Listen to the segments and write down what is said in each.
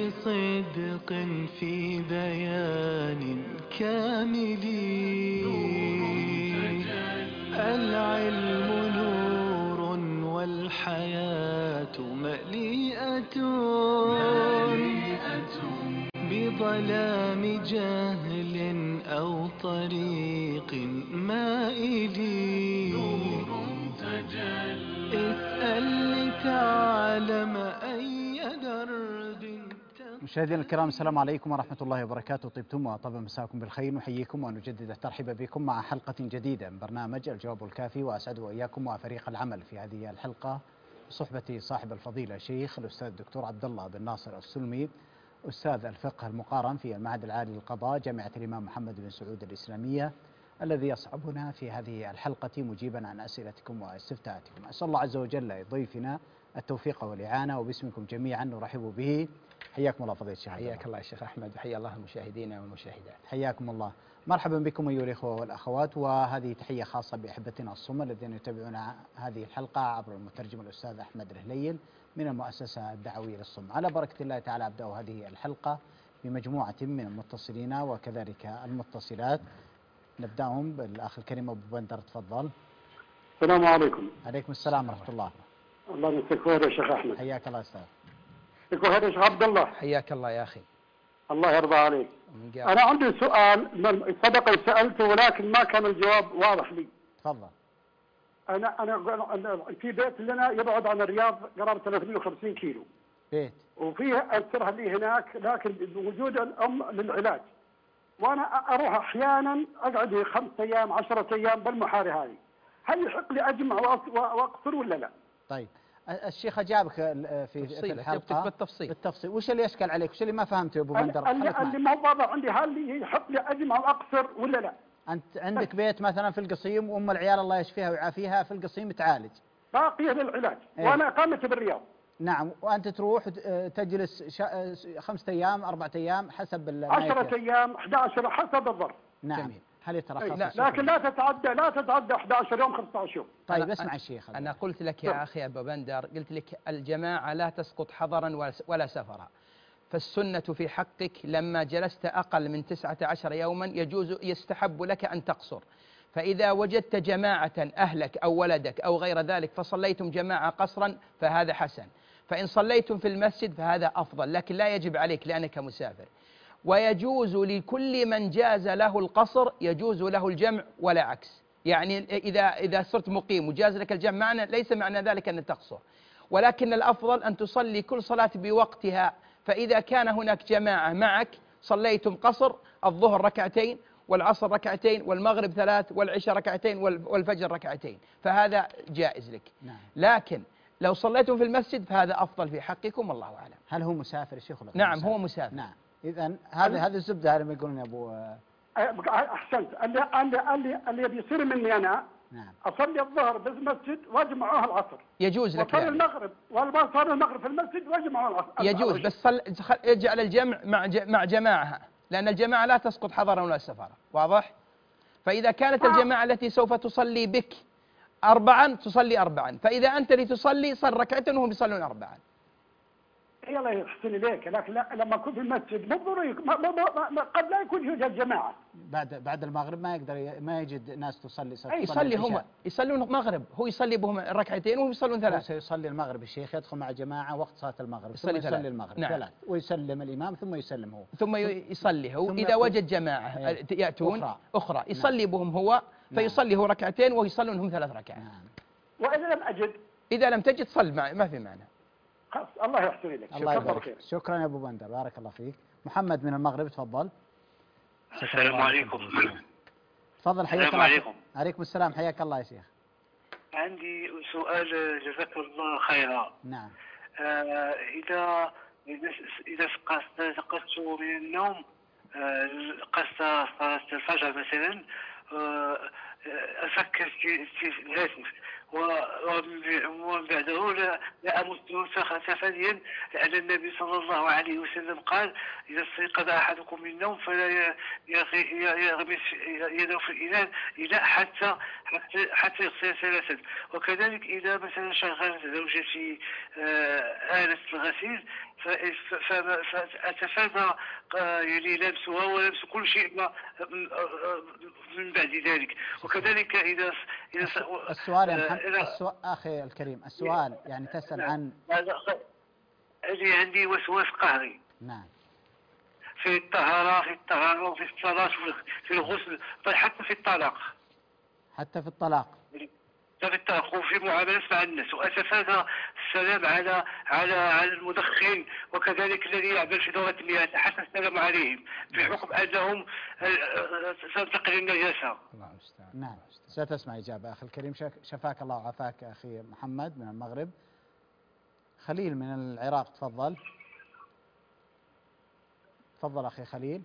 بصدق في بيان كامل. العلم نور والحياة مليئة بظلام جهل أو طريق مائل. اسأل لتعلم أي درب. مشاهدينا الكرام، السلام عليكم ورحمة الله وبركاته. طيبتم وطاب مساكم بالخير. نحييكم ونجدد الترحيب بكم مع حلقة جديدة من برنامج الجواب الكافي، وأسعد وإياكم وفريق العمل في هذه الحلقة بصحبة صاحب الفضيلة شيخ الأستاذ الدكتور عبد الله بن ناصر السلمي، أستاذ الفقه المقارن في المعهد العالي للقضاء جامعة الإمام محمد بن سعود الإسلامية، الذي يصحبنا في هذه الحلقة مجيبا عن أسئلتكم واستفتاءاتكم. أسأل الله عز وجل لضيفنا التوفيق والإعانة، وباسمكم جميعا نرحب به. حياكم الله فضيلة الشيخ. حياك الله يا شيخ أحمد، وحيا الله المشاهدين والمشاهدات. حياكم الله، مرحبا بكم أيها الإخوة والأخوات، وهذه تحية خاصة بأحبتنا الصم الذين يتابعون هذه الحلقة عبر المترجم الأستاذ أحمد الهليل من المؤسسة الدعوية للصم. على بركة الله تعالى أبدأ هذه الحلقة بمجموعة من المتصلين وكذلك المتصلات. نبدأهم بالأخ الكريم أبو بندر، تفضل. السلام عليكم. عليكم السلام ورحمة الله. الله يمسك خير يا شيخ أحمد. حياك الله أستاذ. يكون خير يا شيخ عبد الله. حياك الله يا أخي. الله يرضى عليك. أنا عندي سؤال سبق سألته ولكن ما كان الجواب واضح لي. تفضل. أنا في بيت لنا يبعد عن الرياض قرابة 350 كيلو. بيت. وفيه أسرها لي هناك، لكن بوجود الأم للعلاج. وأنا أروح أحيانا أقعد 5 أيام 10 أيام بالمحارة هذه. هل يحق لي أجمع وأقصر ولا لا؟ طيب الشيخ أجابك في الحلقة بالتفصيل. وش اللي يشكل عليك؟ وش اللي ما فهمته يا أبو بندر؟ اللي ما واضح عندي، هل يحق لي أجمع وأقصر ولا لا؟ أنت عندك بيت مثلا في القصيم، وأم العيال الله يشفيها ويعافيها في القصيم تعالج. باقية للعلاج. وأنا إقامتي بالرياض. نعم، وأنت تروح تجلس 5 أيام 4 أيام حسب 10 أيام 11 حسب الظرف. نعم. جميل. هل يترخص؟ لكن لا تتعدى 11 يوم 15 يوم. طيب اسمع الشيخ. أنا قلت لك يا أخي أبو بندر، قلت لك الجماعة لا تسقط حضرا ولا سفرا، فالسنة في حقك لما جلست أقل من 19 يوما يستحب لك أن تقصر. فإذا وجدت جماعة أهلك أو ولدك أو غير ذلك فصليتم جماعة قصرا فهذا حسن، فإن صليتم في المسجد فهذا أفضل، لكن لا يجب عليك لأنك مسافر. ويجوز لكل من جاز له القصر يجوز له الجمع ولا عكس. يعني إذا صرت مقيم وجاز لك الجمع ليس معنى ذلك أن تقصر، ولكن الأفضل أن تصلي كل صلاة بوقتها. فإذا كان هناك جماعة معك صليتم قصر، الظهر 2 والعصر 2 والمغرب 3 والعشاء 2 والفجر 2، فهذا جائز لك. نعم. لكن لو صليتم في المسجد فهذا أفضل في حقكم، والله أعلم. هل هو مسافر يا شيخ؟ نعم مسافر. هو مسافر. نعم. إذن هذه الزبدة على ما يقولون يا أبو. أحسنت. اللي بيصير مني أنا. نعم. أصلي الظهر بالمسجد واجمعها العصر. يجوز لك. وصلي المغرب وصلي المغرب في المسجد واجمعها العصر. يجوز، بس اجعل الجمع مع جماعة، لأن الجماعة لا تسقط حضرا ولا سفرا. واضح؟ فإذا كانت الجماعة التي سوف تصلي بك 4 تصلي 4، فإذا أنت لتصلي صل 2 وهم يصلون 4. الله يحسن إليك، لكن لما أكون في المسجد مو ضروري، قد لا يكون يوجد جماعة. بعد المغرب ما يجد ناس تصلي. هم يصلون المغرب، هو يصلي بهم 2 وهم يصلون 3. هو سيصلي المغرب الشيخ، يدخل مع جماعة وقت صلاة المغرب يصلي المغرب. نعم. 3 ويسلم الإمام ثم يسلم هو. ثم يصلي هو. إذا وجد جماعة يأتون أخرى يصلي بهم هو، فيصلي هو 2 ويصلون هم 3 ركعات. نعم. وإذا لم تجد صل ما في معنى. الله يحسن إليك. الله يبارك. شكرا يا أبو بندر، بارك الله فيك. محمد من المغرب، تفضل. السلام عليكم. تفضل. حياك الله. عليكم. عليكم السلام، حياك الله يا شيخ. عندي سؤال جزاك الله خيرا. نعم. إذا استيقظت من النوم قصت صلاة الفجر مثلا، أفكر في الهاتف ومن بعده لا أمس ثانيا، لأن النبي صلى الله عليه وسلم قال: إذا استيقظ أحدكم من النوم فلا يغمس يده في الإناء حتى يغسل 3. وكذلك إذا مثلا شغلت زوجتي آلة الغسيل فأتفادى يعني لمسها ولمس كل شيء من بعد ذلك. وكذلك إذا السؤال يا محمد، أخي الكريم، السؤال يعني تسأل عن عندي وسواس قهري. نعم. في الطهارة وفي الصلاة في الغسل، بل حتى في الطلاق. حتى في الطلاق. في الطلاق وفي معاملة مع الناس، وأتفادى السلام على المدخن، وكذلك الذي يعمل في دورة المياه حتى السلام عليهم بحكم أنهم تنتقل النجاسة. الله المستعان. نعم، ستسمع إجابة أخي الكريم. شفاك الله وعافاك أخي محمد من المغرب. خليل من العراق، تفضل. تفضل أخي خليل.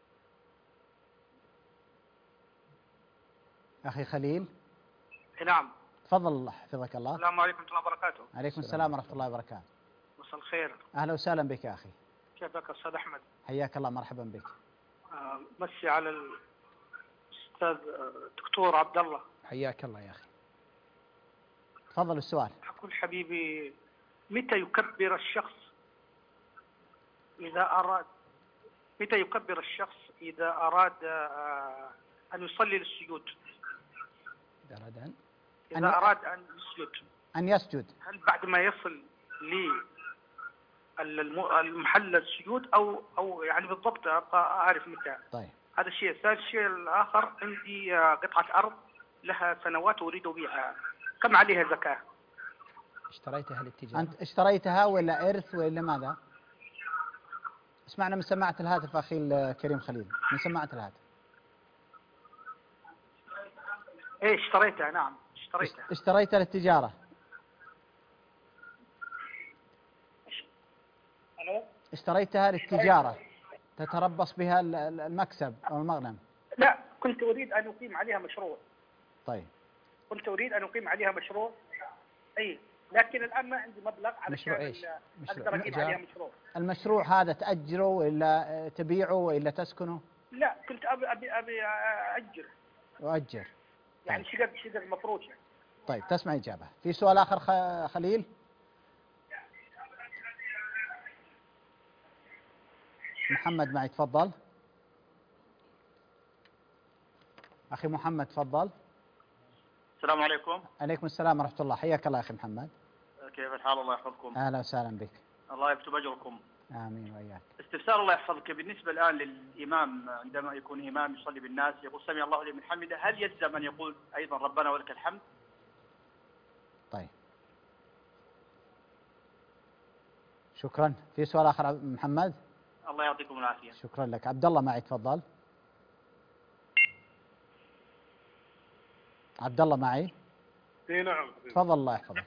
أخي خليل. نعم. تفضل حفظك الله. السلام عليكم ورحمة الله وبركاته. عليكم السلام ورحمة الله وبركاته. مساء الخير. أهلا وسهلا بك يا أخي. كيفك أستاذ أحمد؟ حياك الله، مرحبا بك. مسي على الأستاذ دكتور عبد الله. حياك الله يا أخي. تفضل السؤال. أقول حبيبي، متى يكبر الشخص إذا أراد أن يصلي للسجود؟ إذا أراد أن يسجد، أن هل بعد ما يصل للمحل السجود أو يعني بالضبط أبقى أعرف متى؟ طيب. هذا الشيء. الثاني الشيء الآخر، عندي قطعة أرض لها سنوات أريد بيعها، كم عليها زكاة؟ اشتريتها للتجارة. أنت اشتريتها ولا إرث ولا ماذا؟ اسمعنا من سماعة الهاتف أخي الكريم خليل، من سماعة الهاتف. إيه اشتريتها. نعم اشتريتها للتجارة. ألو؟ اشتريتها للتجارة تتربص بها المكسب أو المغنم؟ لا، كنت أريد أن أقيم عليها مشروع. طيب. كنت أريد أن أقيم عليها مشروع. أي، لكن الآن ما عندي مبلغ مشروع علشان إيش؟ أقدر أقيم عليها مشروع. المشروع هذا تأجره ولا تبيعه ولا تسكنه؟ لا، كنت أبي أأجر. أؤجر. يعني شقق مفروشة. طيب، تسمع إجابة. في سؤال آخر خليل؟ محمد معي، تفضل. أخي محمد تفضل. السلام عليكم. عليكم السلام ورحمة الله. حياك الله أخي محمد. كيف الحال؟ الله يحفظكم. أهلا وسهلا بك. الله يكتب أجركم. آمين وإياك. استفسار الله يحفظك، بالنسبة الآن للإمام عندما يكون إمام يصلي بالناس يقول سمع الله لمن حمده، هل يلزم أن يقول أيضا ربنا ولك الحمد؟ طيب، شكرا. في سؤال آخر محمد؟ الله يعطيكم العافية. شكرا لك. عبد الله معي، تفضل. عبد الله معي. اي نعم. تفضل الله يحفظك.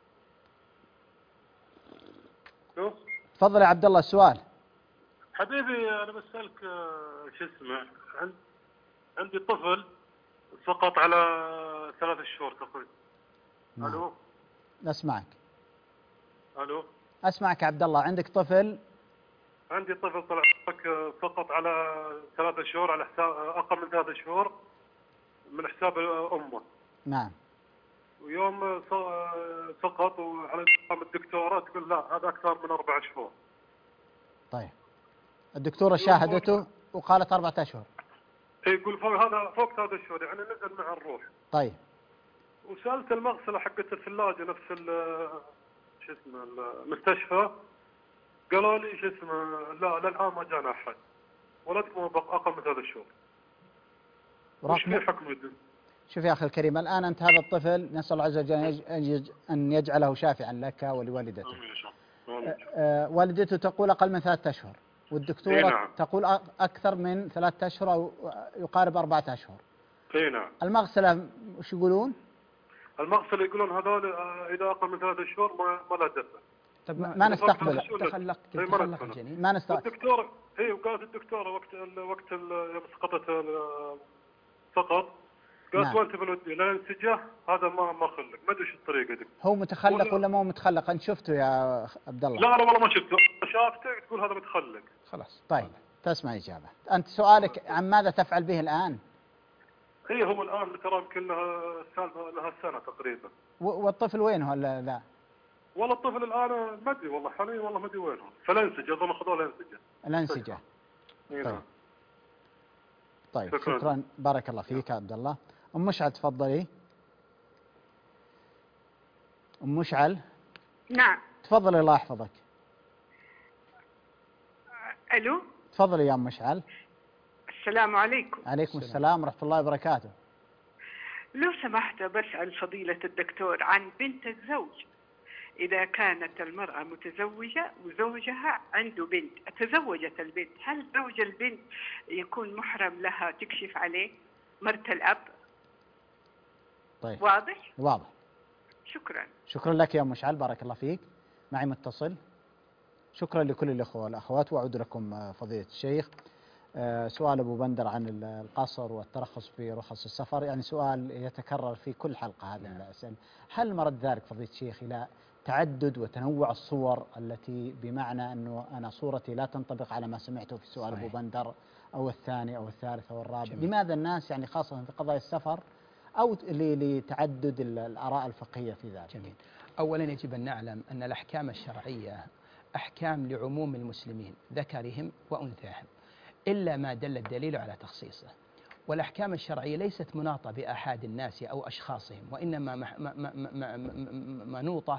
شوف تفضل يا عبد الله السؤال. حبيبي، انا بسألك شو اسمه، عندي طفل سقط على 3 شهور تقريبا. نعم. الو. اسمعك. الو. اسمعك يا عبد الله. عندك طفل. عندي طفل طلع سقط على 3 شهور، على حساب اقل من 3 شهور من حساب امه. نعم. ويوم سقط وعلى الدكتورة تقول لا هذا أكثر من 4 شهور. طيب، الدكتورة شاهدته وقالت 4 أشهر. يقول فوق 3 شهور، يعني نزل مع الروح. طيب. وسألت المغسلة حقت الثلاجة نفس شو اسمه المستشفى، قالوا لي شو اسمه لا للآن ما جانا أحد، ولدكم أقل من 3 شهور. وش في حكم الدين؟ شوف يا أخي الكريم، الآن أنت هذا الطفل نسأل الله عز وجل أن يجعله شافعا لك ولوالدته. والدته تقول أقل من 3 أشهر، والدكتورة نعم. تقول أكثر من 3 أشهر أو يقارب 4 أشهر. اي نعم. المغسلة وش يقولون؟ المغسلة يقولون هذول إذا أقل من 3 شهور ما له دفع. طب ما نستقبل. تخلق الجنين. ما نستقبل. الدكتورة وقالت الدكتورة وقت يوم سقطت سقط، قالت نعم. وانت بنودي لا انسجه، هذا ما خلق، ما ادري ايش الطريقه دي. هو متخلق ولا مو متخلق؟ انت شفته يا عبد الله؟ لا والله ما شفته، شافته تقول هذا متخلق. خلاص. طيب، تسمع اجابه. انت سؤالك عن ماذا تفعل به الان؟ هو الان ترى يمكن لها سنه تقريبا. والطفل وين هو ذا؟ والله الطفل الان ما ادري والله حاليا والله ما ادري وينهم، فالانسجه اظن اخذوه الانسجه. الانسجه. طيب. طيب شكرا بارك الله فيك عبد الله. ام مشعل تفضلي. ام مشعل. نعم. تفضلي الله يحفظك. الو. تفضلي يا ام مشعل. السلام عليكم. عليكم السلام ورحمه الله وبركاته. لو سمحت بسأل فضيلة الدكتور عن بنت الزوج. إذا كانت المرأة متزوجة وزوجها عنده بنت، تزوجت البنت، هل زوج البنت يكون محرم لها تكشف عليه مرت الأب؟ طيب واضح؟ واضح. شكرا. شكرا لك يا أم مشعل بارك الله فيك. معي متصل. شكرا لكل الأخوة والأخوات وأعود لكم فضيلة الشيخ. سؤال أبو بندر عن القصر والترخص في رخص السفر، يعني سؤال يتكرر في كل حلقة هذا الأسئلة. هل مرد ذلك فضيلة الشيخ إلى تعدد وتنوع الصور التي بمعنى أنه أنا صورتي لا تنطبق على ما سمعته في سؤال أبو بندر أو الثاني أو الثالث أو الرابع؟ جميل. لماذا الناس يعني خاصة في قضايا السفر أو لتعدد الآراء الفقهية في ذلك؟ جميل. أولا يجب أن نعلم أن الأحكام الشرعية أحكام لعموم المسلمين ذكرهم وأنثاهم إلا ما دل الدليل على تخصيصه، والأحكام الشرعية ليست مناطة بأحد الناس أو أشخاصهم، وإنما منوطة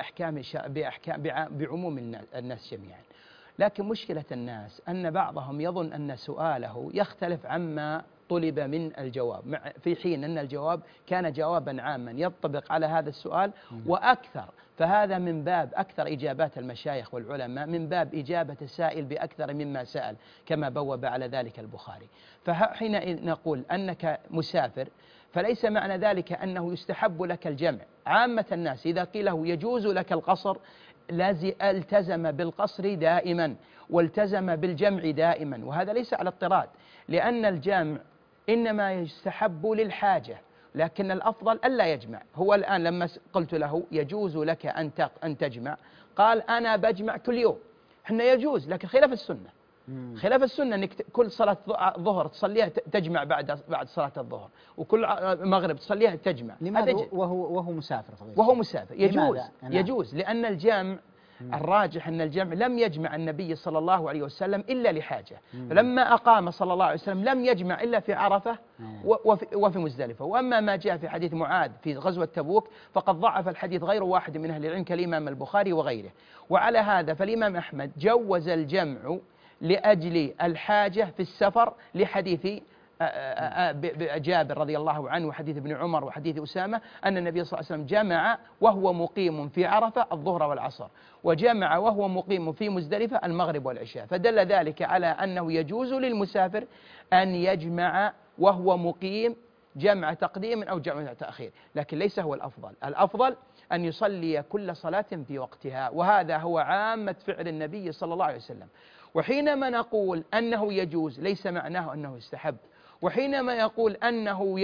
بعموم الناس جميعا. لكن مشكلة الناس أن بعضهم يظن أن سؤاله يختلف عما طلب من الجواب، في حين أن الجواب كان جوابا عاما ينطبق على هذا السؤال وأكثر. فهذا من باب أكثر إجابات المشايخ والعلماء من باب إجابة السائل بأكثر مما سأل، كما بوب على ذلك البخاري. فحين نقول أنك مسافر فليس معنى ذلك أنه يستحب لك الجمع. عامة الناس إذا قيل له يجوز لك القصر التزم بالقصر دائما والتزم بالجمع دائما، وهذا ليس على اضطراد، لأن الجمع إنما يستحب للحاجة، لكن الأفضل ألا يجمع. هو الآن لما قلت له يجوز لك أن تجمع، قال أنا بجمع كل يوم. إحنا يجوز، لكن خلاف السنة. خلاف السنة أنك كل صلاة ظهر تصليها تجمع بعد صلاة الظهر، وكل مغرب تصليها تجمع. لماذا وهو مسافر فضيلة؟ وهو مسافر يجوز. يجوز لأن الجمع الراجح أن الجمع لم يجمع النبي صلى الله عليه وسلم إلا لحاجة، فلما أقام صلى الله عليه وسلم لم يجمع إلا في عرفة وفي مزدلفة. وأما ما جاء في حديث معاذ في غزوة تبوك فقد ضعف الحديث غير واحد من أهل العلم كالإمام البخاري وغيره. وعلى هذا فالإمام أحمد جوز الجمع لأجل الحاجة في السفر لحديث جابر رضي الله عنه وحديث ابن عمر وحديث أسامة أن النبي صلى الله عليه وسلم جمع وهو مقيم في عرفة الظهر والعصر، وجمع وهو مقيم في مزدلفة المغرب والعشاء، فدل ذلك على أنه يجوز للمسافر أن يجمع وهو مقيم جمع تقديم أو جمع تأخير، لكن ليس هو الأفضل. الأفضل أن يصلي كل صلاة في وقتها، وهذا هو عامة فعل النبي صلى الله عليه وسلم. وحينما نقول أنه يجوز ليس معناه أنه يستحب، وحينما يقول أنه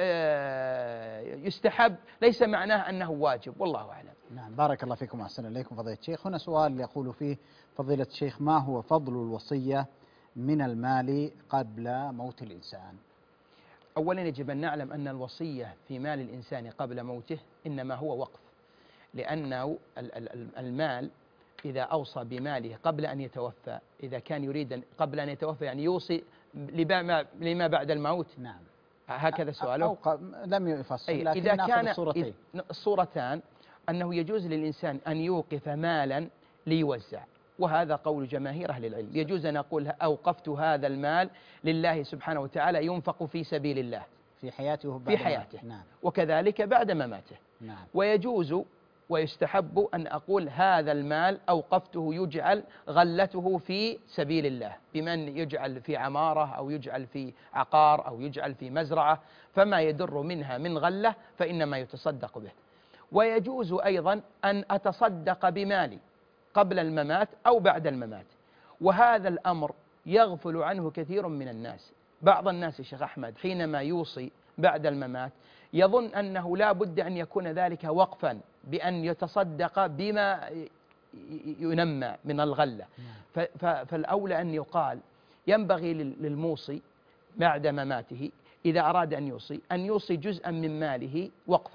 يستحب ليس معناه أنه واجب، والله أعلم. نعم بارك الله فيكم وأحسن إليكم فضيلة الشيخ. هنا سؤال يقول فيه فضيلة الشيخ: ما هو فضل الوصية من المال قبل موت الإنسان؟ أولا يجب أن نعلم أن الوصية في مال الإنسان قبل موته إنما هو وقف، لأنه المال إذا أوصى بماله قبل أن يتوفى، إذا كان يريد قبل أن يتوفى يعني يوصي لما بعد الموت. نعم هكذا سؤاله. لم يفصل، لكن إذا كان الصورتين. الصورتان أنه يجوز للإنسان أن يوقف مالا ليوزع، وهذا قول جماهير أهل العلم. يجوز أن أقول أوقفت هذا المال لله سبحانه وتعالى ينفق في سبيل الله في حياته في حياته. نعم. وكذلك بعد مماته. نعم. ويجوز ويستحب أن أقول هذا المال أوقفته يجعل غلته في سبيل الله، بمن يجعل في عمارة أو يجعل في عقار أو يجعل في مزرعة، فما يدر منها من غلة فإنما يتصدق به. ويجوز أيضا أن أتصدق بمالي قبل الممات أو بعد الممات، وهذا الأمر يغفل عنه كثير من الناس. بعض الناس الشيخ أحمد حينما يوصي بعد الممات يظن أنه لا بد أن يكون ذلك وقفا بأن يتصدق بما ينمى من الغلة. فالأولى أن يقال ينبغي للموصي بعد مماته إذا أراد أن يوصي جزءا من ماله وقفا،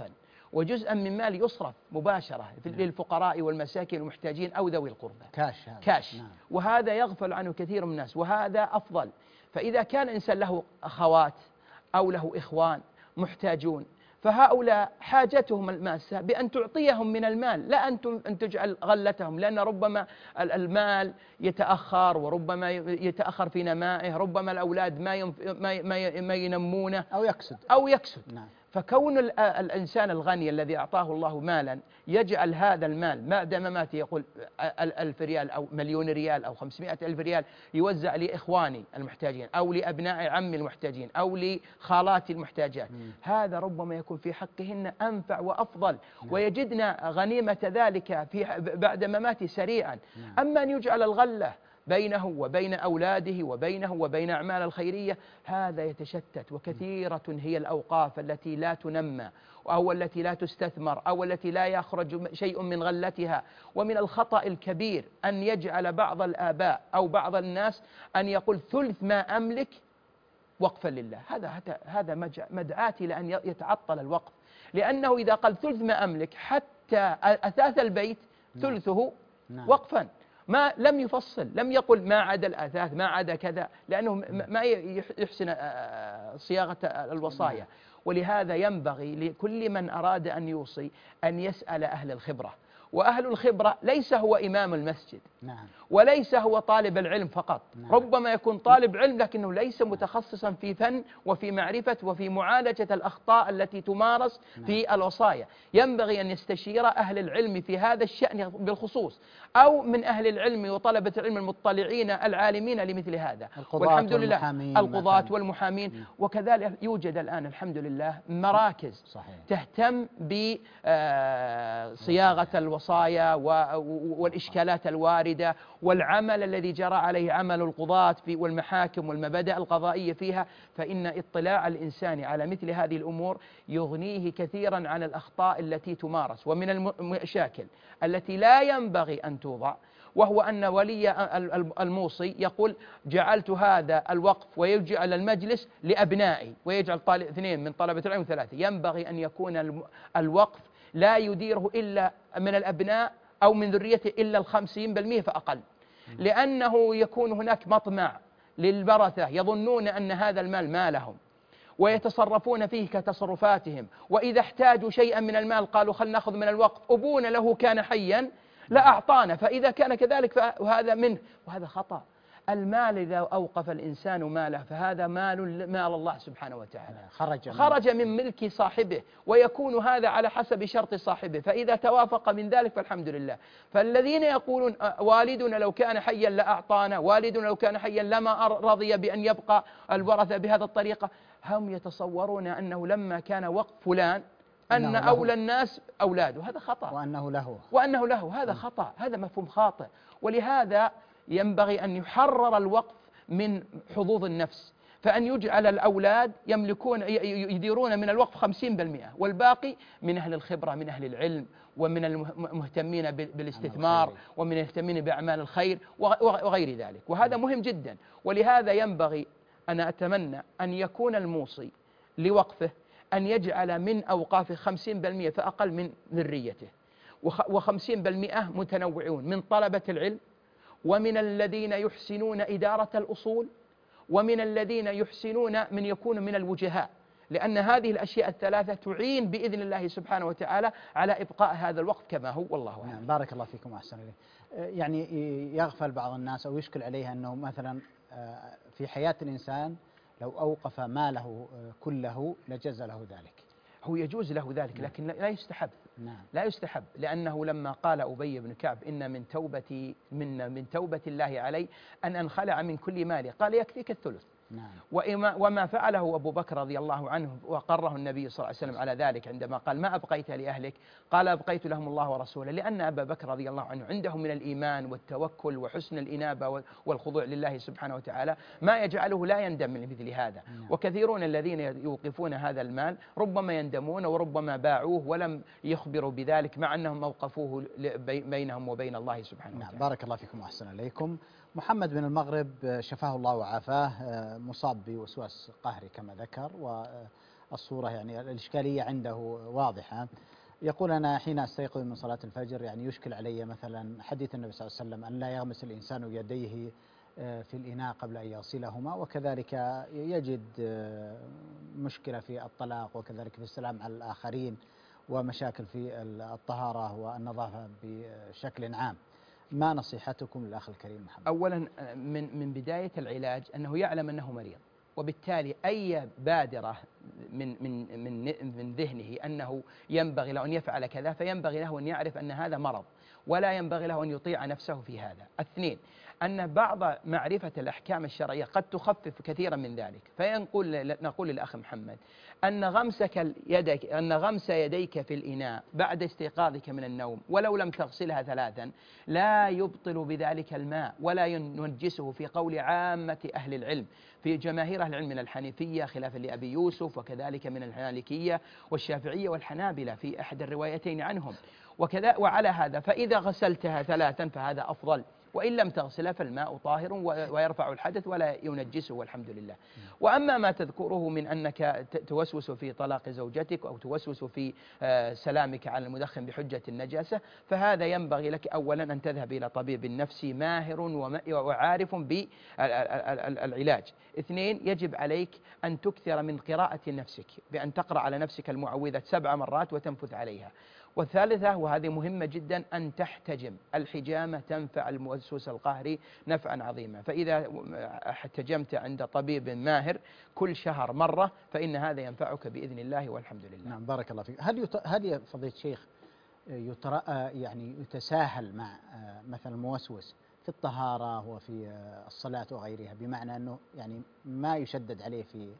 وجزءا من مال يصرف مباشرة للفقراء والمساكين والمحتاجين أو ذوي القربى، كاش. نعم. وهذا يغفل عنه كثير من الناس، وهذا أفضل. فإذا كان الإنسان له أخوات أو له إخوان محتاجون، فهؤلاء حاجتهم الماسة بأن تعطيهم من المال، لا أن تجعل غلتهم، لأن ربما المال يتأخر، وربما يتأخر في نمائه، ربما الأولاد ما ينمونه أو يكسد. نعم. فكون الإنسان الغني الذي أعطاه الله مالا يجعل هذا المال بعد مماته، يقول 1000 ريال أو مليون ريال أو 500,000 ريال يوزع لإخواني المحتاجين أو لأبناء عمي المحتاجين أو لخالاتي المحتاجات، هذا ربما يكون في حقهن أنفع وأفضل، ويجدن غنيمة ذلك بعد مماته سريعا. أما أن يجعل الغلة بينه وبين أولاده وبينه وبين أعمال الخيرية، هذا يتشتت. وكثيرة هي الأوقاف التي لا تنمى أو التي لا تستثمر أو التي لا يخرج شيء من غلتها. ومن الخطأ الكبير أن يجعل بعض الآباء أو بعض الناس أن يقول ثلث ما أملك وقفا لله. هذا مدعاة إلى أن يتعطل الوقف، لأنه إذا قال ثلث ما أملك حتى أثاث البيت ثلثه وقفا، ما لم يفصل، لم يقل ما عدا الأثاث ما عدا كذا، لأنه ما يحسن صياغة الوصايا. ولهذا ينبغي لكل من أراد أن يوصي أن يسأل أهل الخبرة، وأهل الخبرة ليس هو إمام المسجد، وليس هو طالب العلم فقط. ربما يكون طالب علم لكنه ليس متخصصا في فن وفي معرفة وفي معالجة الأخطاء التي تمارس في الوصايا. ينبغي أن يستشير أهل العلم في هذا الشأن بالخصوص، أو من أهل العلم وطلبة العلم المطلعين العالمين لمثل هذا. والحمد لله القضاة والمحامين. وكذلك يوجد الآن الحمد لله مراكز تهتم بصياغة الوصايا والإشكالات الواردة والعمل الذي جرى عليه عمل القضاة والمحاكم والمبادئ القضائية فيها. فإن اطلاع الإنسان على مثل هذه الأمور يغنيه كثيرا عن الأخطاء التي تمارس. ومن المشاكل التي لا ينبغي أن توضع، وهو أن ولي الموصي يقول جعلت هذا الوقف ويجعل المجلس لأبنائي، ويجعل 2 من طلبة العلم 3. ينبغي أن يكون الوقف لا يديره إلا من الأبناء أو من ذريته إلا 50% فأقل، لأنه يكون هناك مطمع للورثة يظنون أن هذا المال مالهم ويتصرفون فيه كتصرفاتهم، وإذا احتاجوا شيئا من المال قالوا خلنا نأخذ من الوقف، أبونا له كان حيا لأعطانا، فإذا كان كذلك فهذا منه، وهذا خطأ. المال إذا أوقف الإنسان ماله فهذا مال الله سبحانه وتعالى، خرج من ملك صاحبه، ويكون هذا على حسب شرط صاحبه، فإذا توافق من ذلك فالحمد لله. فالذين يقولون والدنا لو كان حيا لأعطانا، والدنا لو كان حيا لما رضي بأن يبقى الورثة بهذا الطريقة، هم يتصورون أنه لما كان وقف فلان أن أولى الناس أولاده، هذا خطأ، وأنه له هذا خطأ، هذا مفهوم خاطئ. ولهذا ينبغي أن يحرر الوقف من حظوظ النفس، فأن يجعل الأولاد يديرون من الوقف 50%، والباقي من أهل الخبرة، من أهل العلم، ومن المهتمين بالاستثمار، ومن المهتمين بأعمال الخير وغير ذلك. وهذا مهم جدا. ولهذا ينبغي، أنا أتمنى أن يكون الموصي لوقفه أن يجعل من أوقافه 50% فأقل من ذريته، و50% متنوعون من طلبة العلم، ومن الذين يحسنون إدارة الأصول، ومن الذين يحسنون من يكون من الوجهاء، لأن هذه الأشياء الثلاثة تعين بإذن الله سبحانه وتعالى على إبقاء هذا الوقت كما هو، والله أعلم. بارك الله فيكم وأحسن إليك. يعني يغفل بعض الناس أو يشكل عليه أنه مثلا في حياة الإنسان لو أوقف ماله كله لجز له ذلك. هو يجوز له ذلك، لكن لا يستحب. لا يستحب، لأنه لما قال أبي بن كعب إن من توبة الله علي أن أنخلع من كل مالي، قال يكفيك الثلث. وما فعله أبو بكر رضي الله عنه وقره النبي صلى الله عليه وسلم على ذلك عندما قال ما أبقيت لأهلك، قال أبقيت لهم الله ورسوله، لأن أبا بكر رضي الله عنه عنده من الإيمان والتوكل وحسن الإنابة والخضوع لله سبحانه وتعالى ما يجعله لا يندم لمثل هذا. وكثيرون الذين يوقفون هذا المال ربما يندمون وربما باعوه ولم يخبروا بذلك، مع أنهم أوقفوه بينهم وبين الله سبحانه وتعالى. بارك الله فيكم وأحسن إليكم. محمد من المغرب شفاه الله وعافاه، مصاب بوسواس قهري كما ذكر، والصورة يعني الإشكالية عنده واضحة. يقول أنا حين أستيقظ من صلاة الفجر يعني يشكل علي مثلا حديث النبي صلى الله عليه وسلم أن لا يغمس الإنسان يديه في الإناء قبل أن يغسلهما، وكذلك يجد مشكلة في الطلاق، وكذلك في السلام على الآخرين، ومشاكل في الطهارة والنظافة بشكل عام. ما نصيحتكم للأخ الكريم محمد؟ أولا من بداية العلاج أنه يعلم أنه مريض، وبالتالي أي بادرة من ذهنه أنه ينبغي له أن يفعل كذا، فينبغي له أن يعرف أن هذا مرض، ولا ينبغي له أن يطيع نفسه في هذا. اثنين، أن بعض معرفة الأحكام الشرعية قد تخفف كثيرا من ذلك، نقول للأخ محمد أن غمس يديك في الإناء بعد استيقاظك من النوم ولو لم تغسلها 3 لا يبطل بذلك الماء ولا ينجسه، في قول عامة أهل العلم، في جماهير أهل العلم من الحنيفية خلافا لأبي يوسف، وكذلك من المالكية والشافعية والحنابلة في أحد الروايتين عنهم. وعلى هذا فإذا غسلتها 3 فهذا أفضل، وإن لم تغسلها فالماء طاهر ويرفع الحدث ولا ينجسه والحمد لله. وأما ما تذكره من أنك توسوس في طلاق زوجتك أو توسوس في سلامك على المدخن بحجة النجاسة، فهذا ينبغي لك أولا أن تذهب إلى طبيب نفسي ماهر وعارف بالعلاج. 2، يجب عليك أن تكثر من قراءة نفسك، بأن تقرأ على نفسك المعوذة 7 مرات وتنفث عليها. والثالثة وهذه مهمة جدا أن تحتجم، الحجامة تنفع الموسوس القهري نفعا عظيما، فإذا احتجمت عند طبيب ماهر كل شهر مرة فإن هذا ينفعك بإذن الله والحمد لله. نعم بارك الله فيك. هل يا فضيلة الشيخ يعني يتساهل مع مثلا الموسوس في الطهارة وفي الصلاة وغيرها، بمعنى أنه يعني ما يشدد عليه في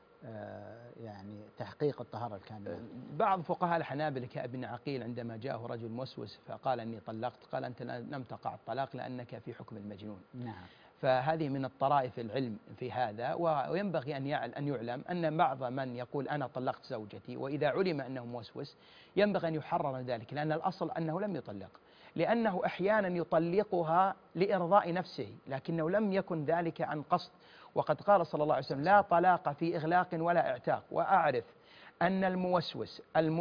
يعني تحقيق الطهارة الكاملة؟ بعض فقهاء الحنابلة كابن عقيل عندما جاءه رجل موسوس فقال إني طلقت، قال أنت لم تقع الطلاق لأنك في حكم المجنون. نعم. فهذه من الطرائف العلم في هذا، وينبغي أن يعلم أن بعض من يقول أنا طلقت زوجتي وإذا علم أنه موسوس ينبغي أن يحرر ذلك، لأن الأصل أنه لم يطلق، لأنه أحيانا يطلقها لإرضاء نفسه لكنه لم يكن ذلك عن قصد. وقد قال صلى الله عليه وسلم لا طلاق في إغلاق ولا اعتاق. وأعرف أن الموسوس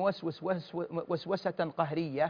وسوسة قهرية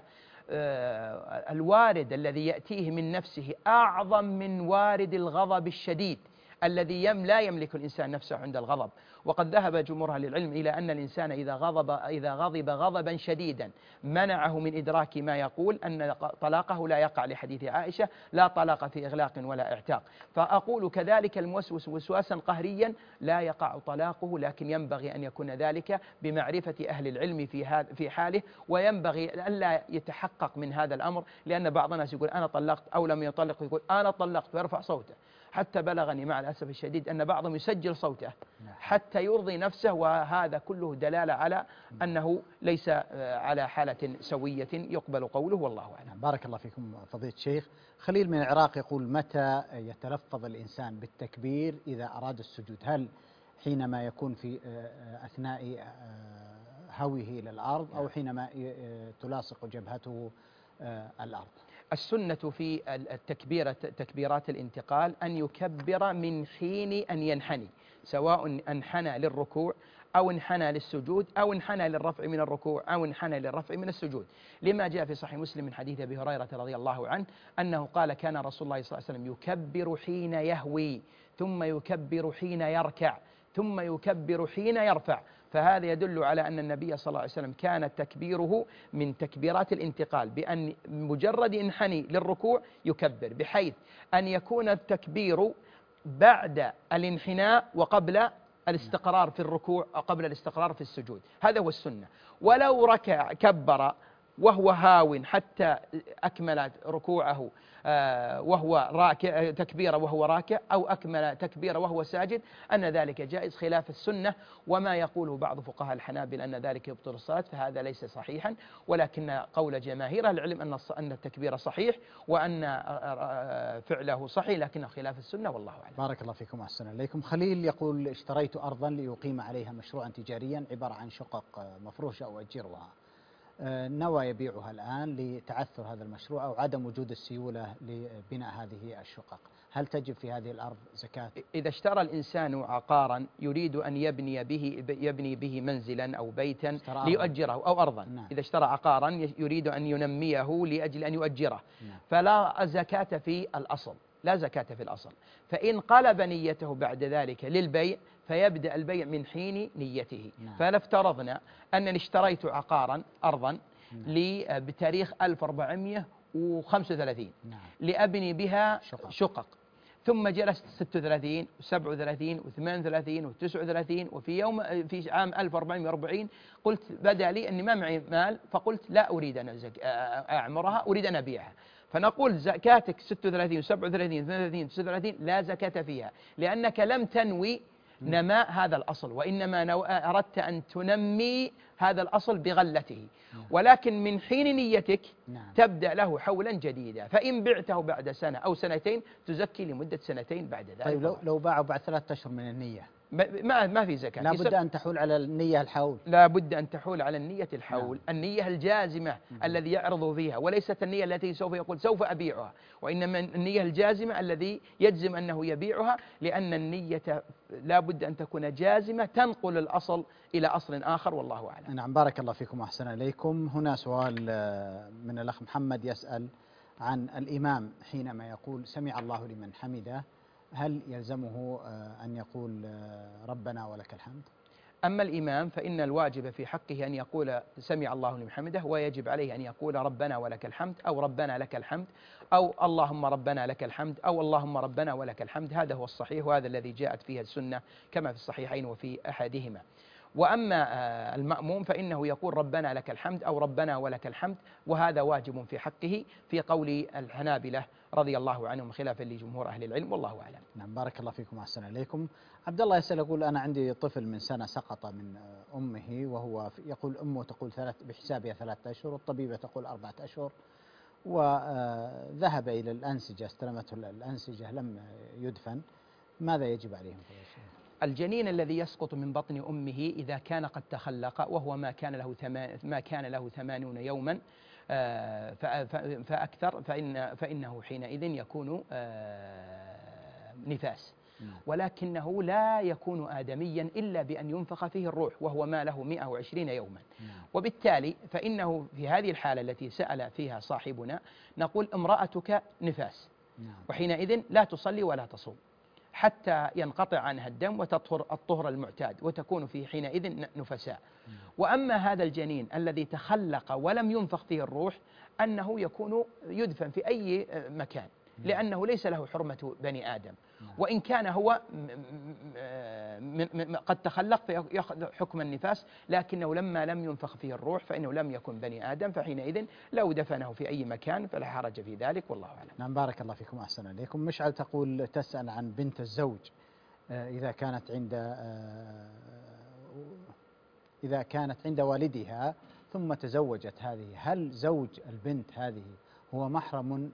الوارد الذي يأتيه من نفسه أعظم من وارد الغضب الشديد الذي لا يملك الإنسان نفسه عند الغضب. وقد ذهب جمهور أهل العلم إلى أن الإنسان إذا غضب غضبا شديدا منعه من إدراك ما يقول أن طلاقه لا يقع، لحديث عائشة لا طلاق في إغلاق ولا اعتاق. فأقول كذلك الموسوس وسواسا قهريا لا يقع طلاقه، لكن ينبغي أن يكون ذلك بمعرفة أهل العلم في حاله، وينبغي ألا يتحقق من هذا الأمر، لأن بعض الناس يقول أنا طلقت أو لم يطلق يقول أنا طلقت ويرفع صوته، حتى بلغني مع الأسف الشديد أن بعضهم يسجل صوته حتى يرضي نفسه، وهذا كله دلالة على أنه ليس على حالة سوية يقبل قوله، والله أعلم. بارك الله فيكم فضيلة الشيخ. خليل من العراق يقول متى يتلفظ الإنسان بالتكبير إذا أراد السجود؟ هل حينما يكون في أثناء هويه إلى الأرض أو حينما تلاصق جبهته الأرض؟ السنة في تكبيرات الانتقال أن يكبر من حين أن ينحني، سواء انحنى للركوع أو انحنى للسجود أو انحنى للرفع من الركوع أو انحنى للرفع من السجود، لما جاء في صحيح مسلم من حديث أبي هريرة رضي الله عنه أنه قال كان رسول الله صلى الله عليه وسلم يكبر حين يهوي ثم يكبر حين يركع ثم يكبر حين يرفع. فهذا يدل على أن النبي صلى الله عليه وسلم كان تكبيره من تكبيرات الانتقال بأن مجرد انحني للركوع يكبر، بحيث أن يكون التكبير بعد الانحناء وقبل الاستقرار في الركوع أو قبل الاستقرار في السجود، هذا هو السنة. ولو ركع كبر وهو هاو حتى أكمل ركوعه وهو راكع، تكبيره وهو راكع، أو أكمل تكبيره وهو ساجد، أن ذلك جائز خلاف السنة. وما يقوله بعض فقهاء الحنابل أن ذلك يبطل الصلاة فهذا ليس صحيحا، ولكن قول جماهير العلم أن التكبير صحيح وأن فعله صحيح، لكنه خلاف السنة، والله أعلم. بارك الله فيكم وأحسن إليكم. خليل يقول اشتريت أرضا ليقيم عليها مشروعا تجاريا عبارة عن شقق مفروشة أؤجرها، نوى يبيعها الآن لتعثر هذا المشروع أو عدم وجود السيولة لبناء هذه الشقق، هل تجب في هذه الأرض زكاة؟ إذا اشترى الإنسان عقارا يريد أن يبني به منزلا أو بيتا ليؤجره أو أرضا. نعم. إذا اشترى عقارا يريد أن ينميه لأجل أن يؤجره. نعم. فلا زكاة في الأصل، لا زكاة في الأصل. فإن قلب نيته بعد ذلك للبيع فيبدأ البيع من حين نيته. نعم. فلفترضنا أنني اشتريت عقارا أرضا بتاريخ 1435 نعم. لأبني بها شقق. ثم جلست 36 و37 و38 و39 في عام 1440 قلت بدأ لي أني ما معي مال، فقلت لا أريد أن أعمرها، أريد أن أبيعها. فنقول زكاتك 36 و37 و38 و39 لا زكاة فيها، لأنك لم تنوي نماء هذا الأصل، وإنما أردت أن تنمي هذا الأصل بغلته. ولكن من حين نيتك تبدأ له حولا جديدا، فإن بعته بعد سنة أو سنتين تزكي لمدة سنتين بعد ذلك. طيب لو باعوا بعد 3 أشهر من النية ما في زكاة. لا بد أن تحول على النية الحول. لا بد أن تحول على النية الحول. النية الجازمة الذي يعرض فيها، وليست النية التي سوف يقول سوف أبيعها، وإنما النية الجازمة الذي يجزم أنه يبيعها، لأن النية لا بد أن تكون جازمة تنقل الأصل إلى أصل آخر، والله أعلم. نعم، بارك الله فيكم وأحسن إليكم. هنا سؤال من الأخ محمد يسأل عن الإمام حينما يقول سمع الله لمن حمده، هل يلزمه أن يقول ربنا ولك الحمد؟ أما الإمام فإن الواجب في حقه أن يقول سمع الله لمن حمده، ويجب عليه أن يقول ربنا ولك الحمد، أو ربنا لك الحمد، أو اللهم ربنا لك الحمد، أو اللهم ربنا ولك الحمد. هذا هو الصحيح، وهذا الذي جاءت فيه السنة كما في الصحيحين وفي أحدهما. وأما المأموم فإنه يقول ربنا لك الحمد أو ربنا ولك الحمد، وهذا واجب في حقه في قول الحنابلة رضي الله عنهم خلافا لجمهور أهل العلم، والله أعلم. نعم، بارك الله فيكم وأحسن إليكم. عبد الله يسأل يقول أنا عندي طفل من سنة سقط من أمه، وهو يقول أمه تقول بحسابها 3 أشهر، والطبيبة تقول 4 أشهر، وذهب إلى الأنسجة، استلمته الأنسجة لم يدفن، ماذا يجب عليهم؟ الجنين الذي يسقط من بطن أمه إذا كان قد تخلق وهو ما كان له 80 يوما فأكثر فإنه حينئذ يكون نفاس، ولكنه لا يكون آدميا إلا بأن ينفخ فيه الروح، وهو ما له 120 يوما. وبالتالي فإنه في هذه الحالة التي سأل فيها صاحبنا نقول امرأتك نفاس، وحينئذ لا تصلي ولا تصوم حتى ينقطع عنها الدم وتطهر الطهر المعتاد، وتكون في حينئذ نفساء. وأما هذا الجنين الذي تخلق ولم ينفخ فيه الروح أنه يدفن في أي مكان، لأنه ليس له حرمة بني آدم، وإن كان هو قد تخلق فيأخذ حكم النفاس، لكنه لما لم ينفخ فيه الروح فإنه لم يكن بني آدم، فحينئذ لو دفنه في أي مكان فلا حرج في ذلك، والله أعلم. نعم، بارك الله فيكم وأحسن إليكم. مشعل تسأل عن بنت الزوج إذا كانت عند والدها ثم تزوجت هذه، هل زوج البنت هذه هو محرم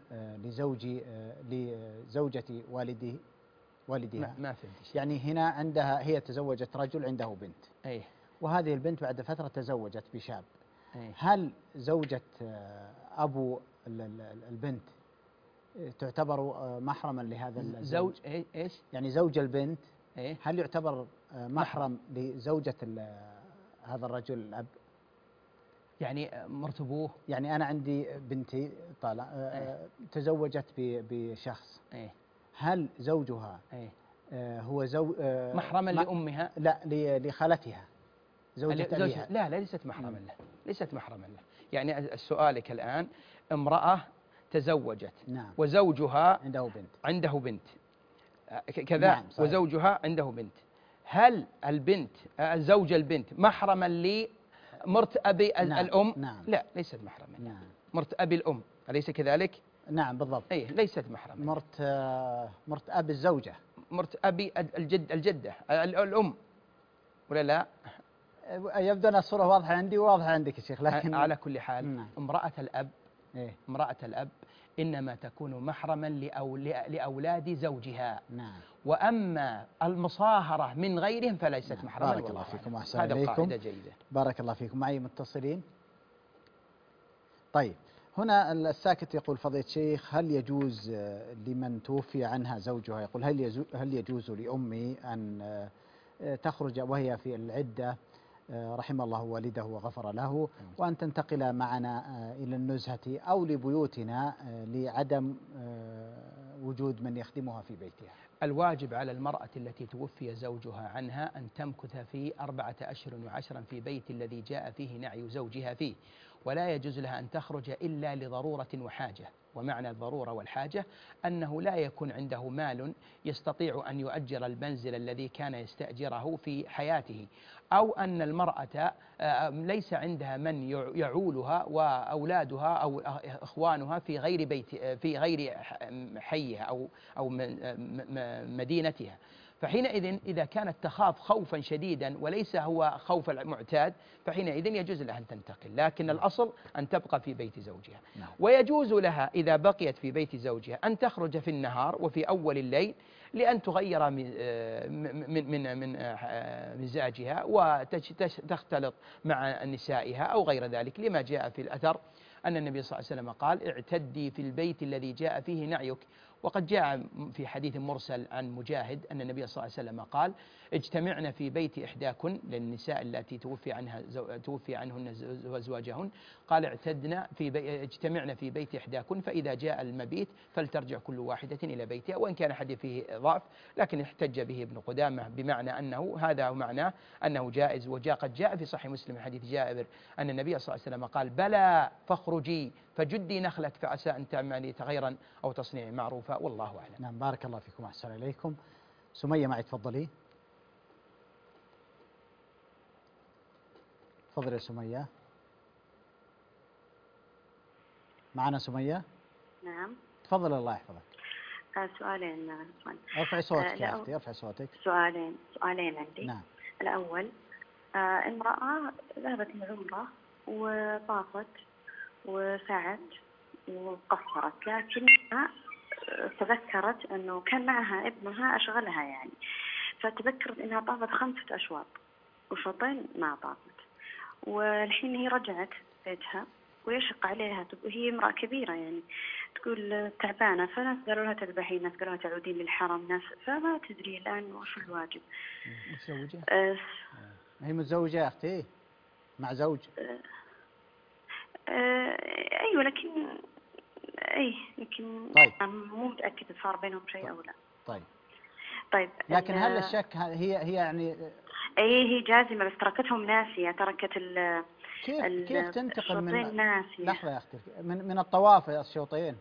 لزوجة والدها؟ ما فهمت. يعني هنا هي تزوجت رجل عنده بنت، وهذه البنت بعد فترة تزوجت بشاب، هل زوجة أبو البنت تعتبر محرما لهذا الزوج؟ إيش؟ يعني زوج البنت هل يعتبر محرم لزوجة هذا الرجل الأب؟ يعني مرت أبوه. يعني أنا عندي بنتي تزوجت بشخص، هل زوجها هو محرما لأمها؟ لا، لخالتها زوجة أبيها. لا ليست محرما له، ليست محرما له. يعني سؤالك الآن امرأة تزوجت، نعم، وزوجها عنده بنت كذا، نعم، وزوجها عنده بنت، هل زوج البنت محرما مرت أبي الأم؟ نعم. لا، ليست محرما. نعم. مرت أبي الأم، أليس كذلك؟ نعم بالضبط. ليست محرما. مرت أبي الزوجة، مرت أبي الجدة الأم، ولا لا؟ يبدو أن الصورة واضحة عندي وواضحة عندك يا شيخ، لكن على كل حال امرأة الأب إنما تكون محرما لأولاد زوجها. نعم. وأما المصاهرة من غيرهم فليست محرما. بارك الله فيكم وأحسن هذا إليكم. قاعدة جيدة. بارك الله فيكم. معي متصلين. طيب، هنا الساكت يقول فضيلة الشيخ: هل يجوز لمن توفي عنها زوجها، يقول هل يجوز لأمي أن تخرج وهي في العدة رحم الله والده وغفر له، وأن تنتقل معنا إلى النزهة أو لبيوتنا لعدم وجود من يخدمها في بيتها؟ الواجب على المرأة التي توفي زوجها عنها أن تمكث في 4 أشهر و10 في بيت الذي جاء فيه نعي زوجها فيه، ولا يجوز لها أن تخرج إلا لضرورة وحاجة. ومعنى الضرورة والحاجة أنه لا يكون عنده مال يستطيع أن يؤجر المنزل الذي كان يستأجره في حياته، أو أن المرأة ليس عندها من يعولها وأولادها أو إخوانها في غير بيت في غير حيها أو مدينتها. فحينئذ إذا كانت تخاف خوفا شديدا وليس هو خوف المعتاد، فحينئذ يجوز لها أن تنتقل، لكن الأصل أن تبقى في بيت زوجها. ويجوز لها إذا بقيت في بيت زوجها أن تخرج في النهار وفي أول الليل لأن تغير من مزاجها وتختلط مع نسائها أو غير ذلك، لما جاء في الأثر أن النبي صلى الله عليه وسلم قال: اعتدي في البيت الذي جاء فيه نعيك. وقد جاء في حديث مرسل عن مجاهد أن النبي صلى الله عليه وسلم قال: اجتمعن في بيت إحداكن، للنساء التي توفي عنهن أزواجهن، قال: اجتمعن في بيت إحداكن، فإذا جاء المبيت فلترجع كل واحدة إلى بيتها. وإن كان حديث فيه ضعف لكن احتج به ابن قدامة بمعنى أنه هذا معناه أنه جائز. قد جاء في صحيح مسلم حديث جابر أن النبي صلى الله عليه وسلم قال: بلى فاخرجي فجدي نخلك فعسى أن تعملي خيرا أو تصنعي معروفا، والله أعلم. نعم، بارك الله فيكم وأحسن إليكم. سمية معي، تفضلي. تفضلي يا سمية. معنا سمية؟ نعم. تفضل، الله يحفظك. سؤالين. ارفعي صوتك يا أختي، ارفعي صوتك. سؤالين عندي. نعم. الأول، امرأة ذهبت للعمرة وطافت وسعت وقصرت، لكنها تذكرت أنه كان معها ابنها أشغلها يعني، فتذكرت أنها طافت 5 أشواط وشوطين ما طافت، والحين هي رجعت بيتها ويشق عليها، هي امرأة كبيرة يعني، تقول تعبانة، فناس قالوا لها تذبحين، ناس قالوا لها تعودين للحرم، ناس فما تدري الآن وش الواجب. متزوجة؟ هي متزوجة يا أختي مع زوج؟ أيوة، لكن طيب. مو متأكدة صار بينهم شيء أو لا. طيب لكن هل الشك هي يعني هي جازمة، بس تركتهم ناسية، تركت كيف تنتقل من ناسية. لحظة يا أختي، من الطواف الشوطين؟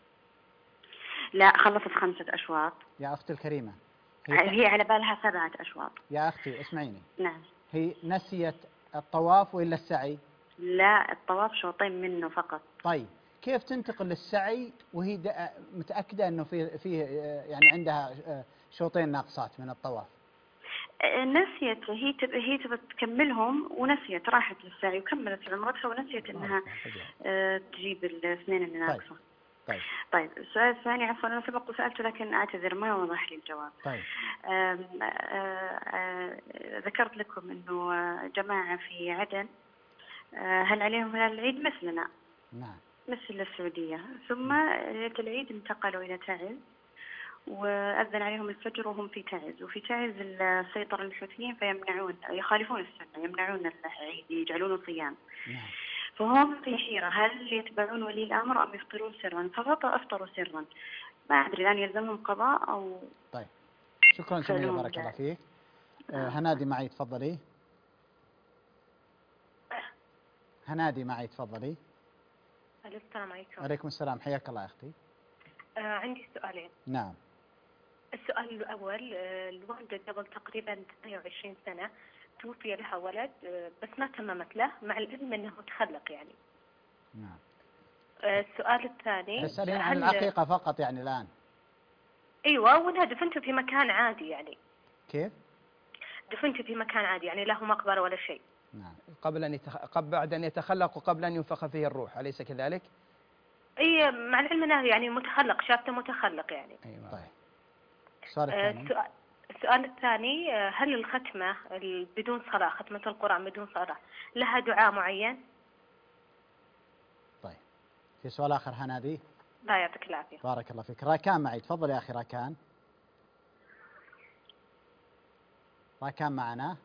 لا، خلصت 5 أشواط يا أختي الكريمة. هي على بالها 7 أشواط. يا أختي اسمعيني. نعم. هي نسيت الطواف وإلا السعي؟ لا، الطواف شوطين منه فقط. طيب كيف تنتقل للسعي وهي متأكدة أنه في يعني عندها شوطين ناقصات من الطواف؟ نسيت، هي تبى تكملهم ونسيت، راحت للسعي وكملت عمرتها ونسيت انها تجيب الاثنين اللي ناقصه. طيب السؤال الثاني، عفوا انا سبق وسالته لكن اعتذر ما وضح لي الجواب. ذكرت لكم انه جماعه في عدن هل عليهم هلال العيد مثلنا؟ نعم. مثل السعوديه، ثم ليله العيد انتقلوا الى تعز وأذن عليهم الفجر وهم في تعز، وفي تعز السيطرة الحوثيين فيمنعون، يخالفون السنة، يمنعون العيد، يجعلونه صيام. نعم. فهم في حيرة، هل يتبعون ولي الأمر أم يفطرون سرا؟ فأفطروا سرا، ما أدري الآن يلزمهم قضاء أو. طيب شكرا سمية، بارك الله فيك. هنادي معي، تفضلي. هنادي معي، تفضلي. السلام عليكم. وعليكم السلام، حياك الله يا أختي. عندي سؤالين. نعم. السؤال الأول، الوالدة قبل تقريبا 28 سنة توفي لها ولد بس ما تممت له، مع العلم أنه متخلق يعني. نعم. السؤال الثاني، تسألين عن العقيقة فقط يعني الآن؟ أيوة، وأنها دفنته في مكان عادي يعني. كيف؟ دفنته في مكان عادي يعني، لا هو مقبرة ولا شيء. نعم. بعد أن يتخلق وقبل أن ينفخ فيه الروح، أليس كذلك؟ اي، مع العلم انه يعني متخلق، شافته متخلق يعني. ايوه. طيب. السؤال الثاني، هل الختمة بدون صلاة، ختمة القرآن بدون صلاة، لها دعاء معين؟ طيب في سؤال آخر هنادي؟ لا يعطيك العافية. بارك الله فيك. راكان معي، تفضل يا أخي راكان. راكان معنا.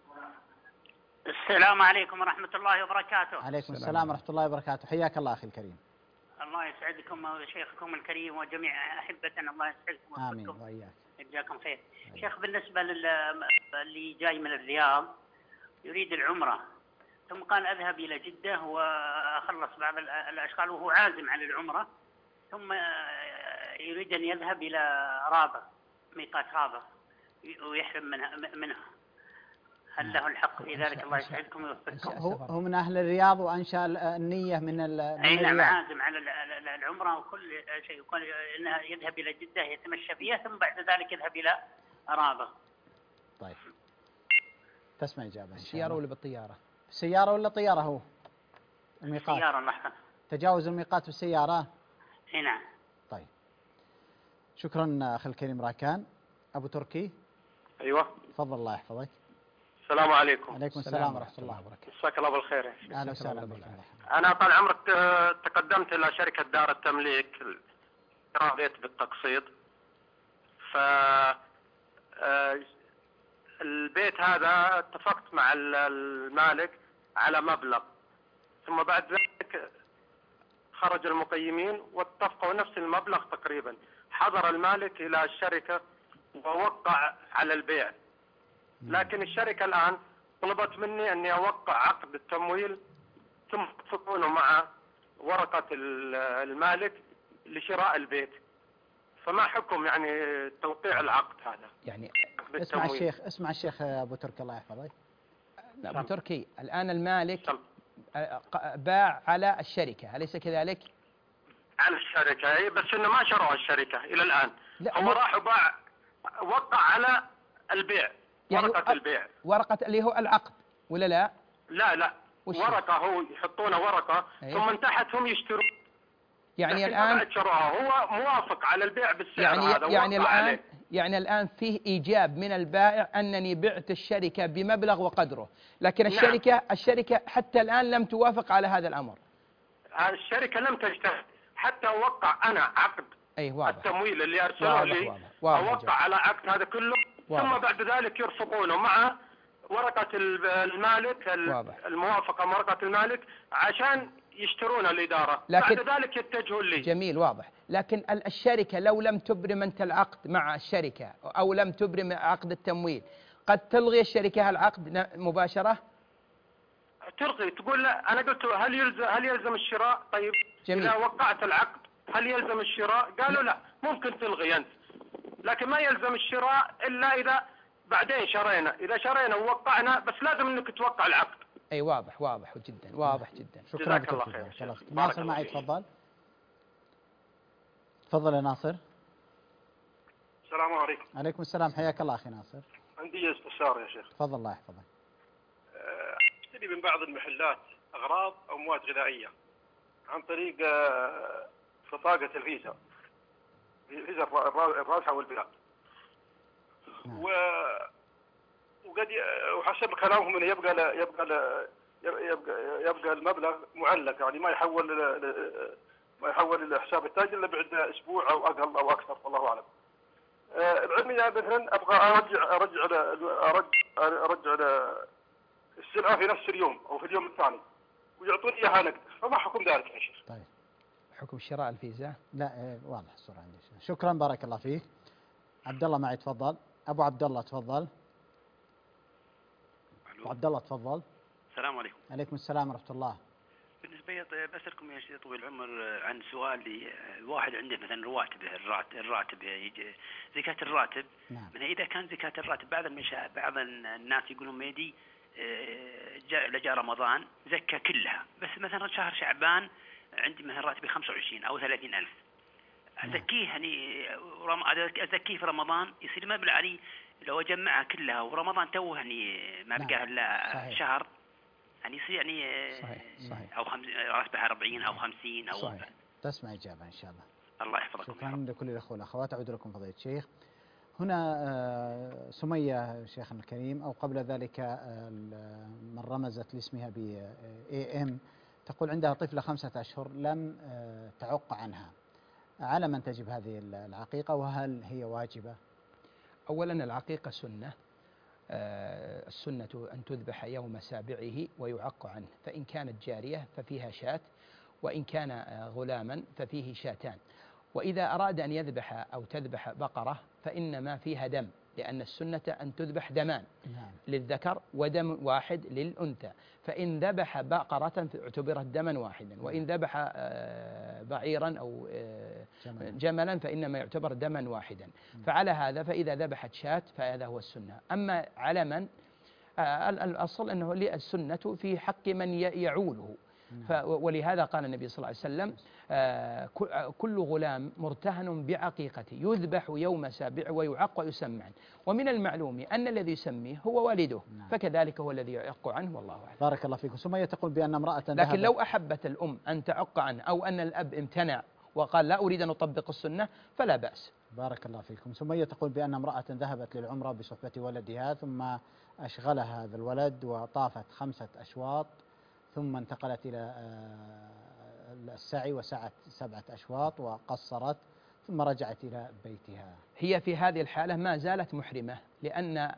السلام عليكم ورحمة الله وبركاته. عليكم السلام ورحمة الله وبركاته، حياك الله أخي الكريم. الله يسعدكم وشيخكم الكريم وجميع أحبة، الله يسعدكم آمين وإياك. جزاكم خير. شيخ، بالنسبة اللي جاي من الرياض يريد العمرة، ثم قال أذهب إلى جدة وأخلص بعض الأشغال وهو عازم على العمرة، ثم يريد أن يذهب إلى رابغ، ميقات رابغ، ويحرم منها. هل له الحق في ذلك؟ الله يسعدكم ويوفقكم. هو من أهل الرياض وأنشأ النية من أي نعم، عازم على العمرة وكل شيء، يقول إنه يذهب إلى جدة يتمشى فيها، ثم بعد ذلك يذهب إلى رابغ. طيب تسمع إجابة. بالسيارة ولا بالطيارة؟ بالسيارة ولا طيارة؟ هو الميقات السيارة محكم. تجاوز الميقات بالسيارة. اي نعم. طيب شكرا أخي الكريم راكان. أبو تركي. أيوة تفضل الله يحفظك. السلام عليكم. عليكم السلام ورحمة الله وبركاته. مساك الله بالخير. أهلا وسهلا بك. أنا طال عمرك تقدمت إلى شركة دار التمليك، رضيت بالتقسيط. البيت هذا اتفقت مع المالك على مبلغ، ثم بعد ذلك خرج المقيمين واتفقوا نفس المبلغ تقريبا. حضر المالك إلى الشركة ووقع على البيع، لكن الشركة الآن طلبت مني أني أوقع عقد التمويل ثم يتفقون مع ورقة المالك لشراء البيت. فما حكم يعني توقيع العقد هذا؟ يعني اسمع الشيخ أبو تركي الله يحفظك. أبو تركي، الآن المالك باع على الشركة، أليس كذلك؟ على الشركة أي، بس إنه ما شروها الشركة إلى الآن. هو راح وباع، وقع على البيع، يعني ورقة البيع، ورقة اللي هو العقد ولا لا؟ لا ورقة، هو يحطونه ورقة ثم من تحت هم يشترون. يعني الآن شروها، هو موافق على البيع بالسعر هذا. يعني الآن فيه إيجاب من البائع أنني بعت الشركة بمبلغ وقدره، لكن الشركة حتى الآن لم توافق على هذا الأمر. الشركة لم تجتهد حتى أوقع أنا عقد التمويل اللي أرسلوه لي، أوقع على عقد هذا كله، ثم بعد ذلك يرفقونه مع ورقة المالك، الموافقة مع ورقة المالك عشان يشترون الإدارة، بعد ذلك يتجهون لي. جميل، واضح. لكن الشركة لو لم تبرم أنت العقد مع الشركة أو لم تبرم عقد التمويل، قد تلغي الشركة العقد مباشرة؟ تلغي، تقول لا. أنا قلت هل يلزم الشراء؟ طيب جميل. إذا وقعت العقد هل يلزم الشراء؟ قالوا لا، ممكن تلغي أنت، لكن ما يلزم الشراء إلا إذا بعدين شرينا. إذا شرينا ووقعنا، بس لازم أنك توقع العقد. أي واضح جدا، واضح جدا. شكرا لك الله خير. ناصر معي، تفضل. تفضل يا ناصر. السلام عليكم. عليكم السلام، حياك الله أخي ناصر. عندي استفسار يا شيخ. تفضل الله يحفظك. اشتري من بعض المحلات أغراض أو مواد غذائية عن طريق بطاقة الفيزا، فيزا الرابحة والبلاد. وقد وحسب كلامهم انه يبقى المبلغ معلق، يعني ما يحول لحساب التاجر الا بعد اسبوع او اقل او اكثر، والله اعلم. العلمي مثلا ابغى ارجع السلعه في نفس اليوم او في اليوم الثاني ويعطوني اياها نقد، فما حكم ذلك يا شيخ؟ طيب، حكم شراء الفيزا؟ لا واضح الصورة عندي. شكرا، بارك الله فيك. عبد الله معي، تفضل. ابو عبد الله تفضل. ابو عبد الله تفضل. السلام عليكم. عليكم السلام ورحمة الله. بالنسبة لي بسألكم يا شيخ طويل العمر عن سؤال لي. الواحد عنده مثلا رواتبه، الراتب زكاة الراتب. نعم. من إذا كان زكاة الراتب بعض الناس يقولون ميدي جاء رمضان زكى كلها، بس مثلا شهر شعبان عندي مثلا راتبي 25 أو 30,000 أزكيه، يعني أزكيه في رمضان يصير مبلغ علي لو أجمعها كلها ورمضان توه يعني ما بقى إلا شهر، يعني يصير يعني صحيح. أو راتبها 40 أو 50 أو صحيح. تسمع إجابة إن شاء الله. الله يحفظكم. شكرا لكل الأخوة والأخوات. أعود لكم فضيلة الشيخ. هنا سمية شيخنا الكريم، أو قبل ذلك من رمزت لاسمها ب AM، تقول عندها طفلة 5 أشهر لم تعق عنها، على من تجب هذه العقيقة وهل هي واجبة؟ أولا العقيقة سنة، السنة أن تذبح يوم سابعه ويعق عنه، فإن كانت جارية ففيها شاة، وإن كان غلاما ففيه شاتان. وإذا أراد أن يذبح أو تذبح بقرة فإنما فيها دم، لأن السنة أن تذبح دمان للذكر ودم واحد للأنثى، فإن ذبح بقرة اعتبرت دما واحدا، وإن ذبح بعيرا أو جملا فإنما يعتبر دما واحدا. فعلى هذا فإذا ذبحت شاة فهذا هو السنة. أما على من الأصل أنه السنة في حق من يعوله، ولهذا قال النبي صلى الله عليه وسلم كل غلام مرتهن بعقيقته يذبح يوم سابع ويعق ويسمع، ومن المعلوم أن الذي يسميه هو والده، فكذلك هو الذي يعق عنه، والله أعلم. بارك الله فيكم. سمية تقول بأن امرأة لكن لو أحبت الأم أن تعق عنه أو أن الأب امتنع وقال لا أريد أن أطبق السنة فلا بأس. بارك الله فيكم. سمية تقول بأن امرأة ذهبت للعمرة بصحبة ولدها، ثم أشغلها هذا الولد وطافت 5 أشواط، ثم انتقلت إلى السعي وسعت 7 أشواط وقصرت، ثم رجعت إلى بيتها. هي في هذه الحالة ما زالت محرمة، لأن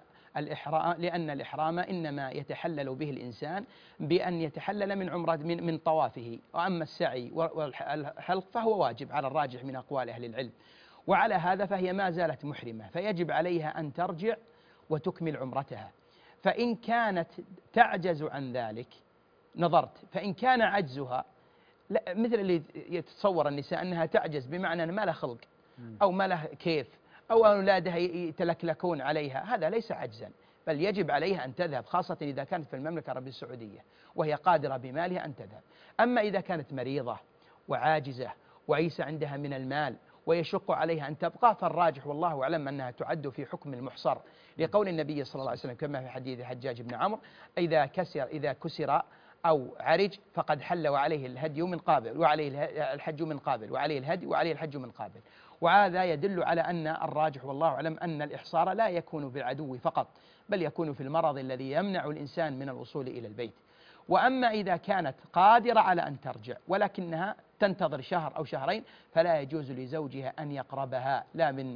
الإحرام إنما يتحلل به الإنسان بأن يتحلل من عمرة من طوافه، وأما السعي والحلق فهو واجب على الراجح من أقوال أهل العلم. وعلى هذا فهي ما زالت محرمة، فيجب عليها أن ترجع وتكمل عمرتها. فإن كانت تعجز عن ذلك نظرت، فإن كان عجزها مثل اللي يتصور النساء أنها تعجز بمعنى أن ما لها خلق أو ما لها كيف أو أولادها يتلكلكون عليها، هذا ليس عجزا، بل يجب عليها أن تذهب، خاصة إذا كانت في المملكة العربية السعودية وهي قادرة بمالها أن تذهب. أما إذا كانت مريضة وعاجزة وليس عندها من المال ويشق عليها أن تبقى، فالراجح والله أعلم أنها تعد في حكم المحصر، لقول النبي صلى الله عليه وسلم كما في حديث حجاج بن عمرو: إذا كسر أو عرج فقد حل وعليه الهدي من قابل وعليه الحج من قابل، وعليه الهدي وعليه الحج من قابل. وهذا يدل على أن الراجح والله أعلم أن الإحصار لا يكون بالعدو فقط، بل يكون في المرض الذي يمنع الإنسان من الوصول إلى البيت. وأما إذا كانت قادرة على أن ترجع ولكنها تنتظر شهر أو شهرين، فلا يجوز لزوجها أن يقربها لا من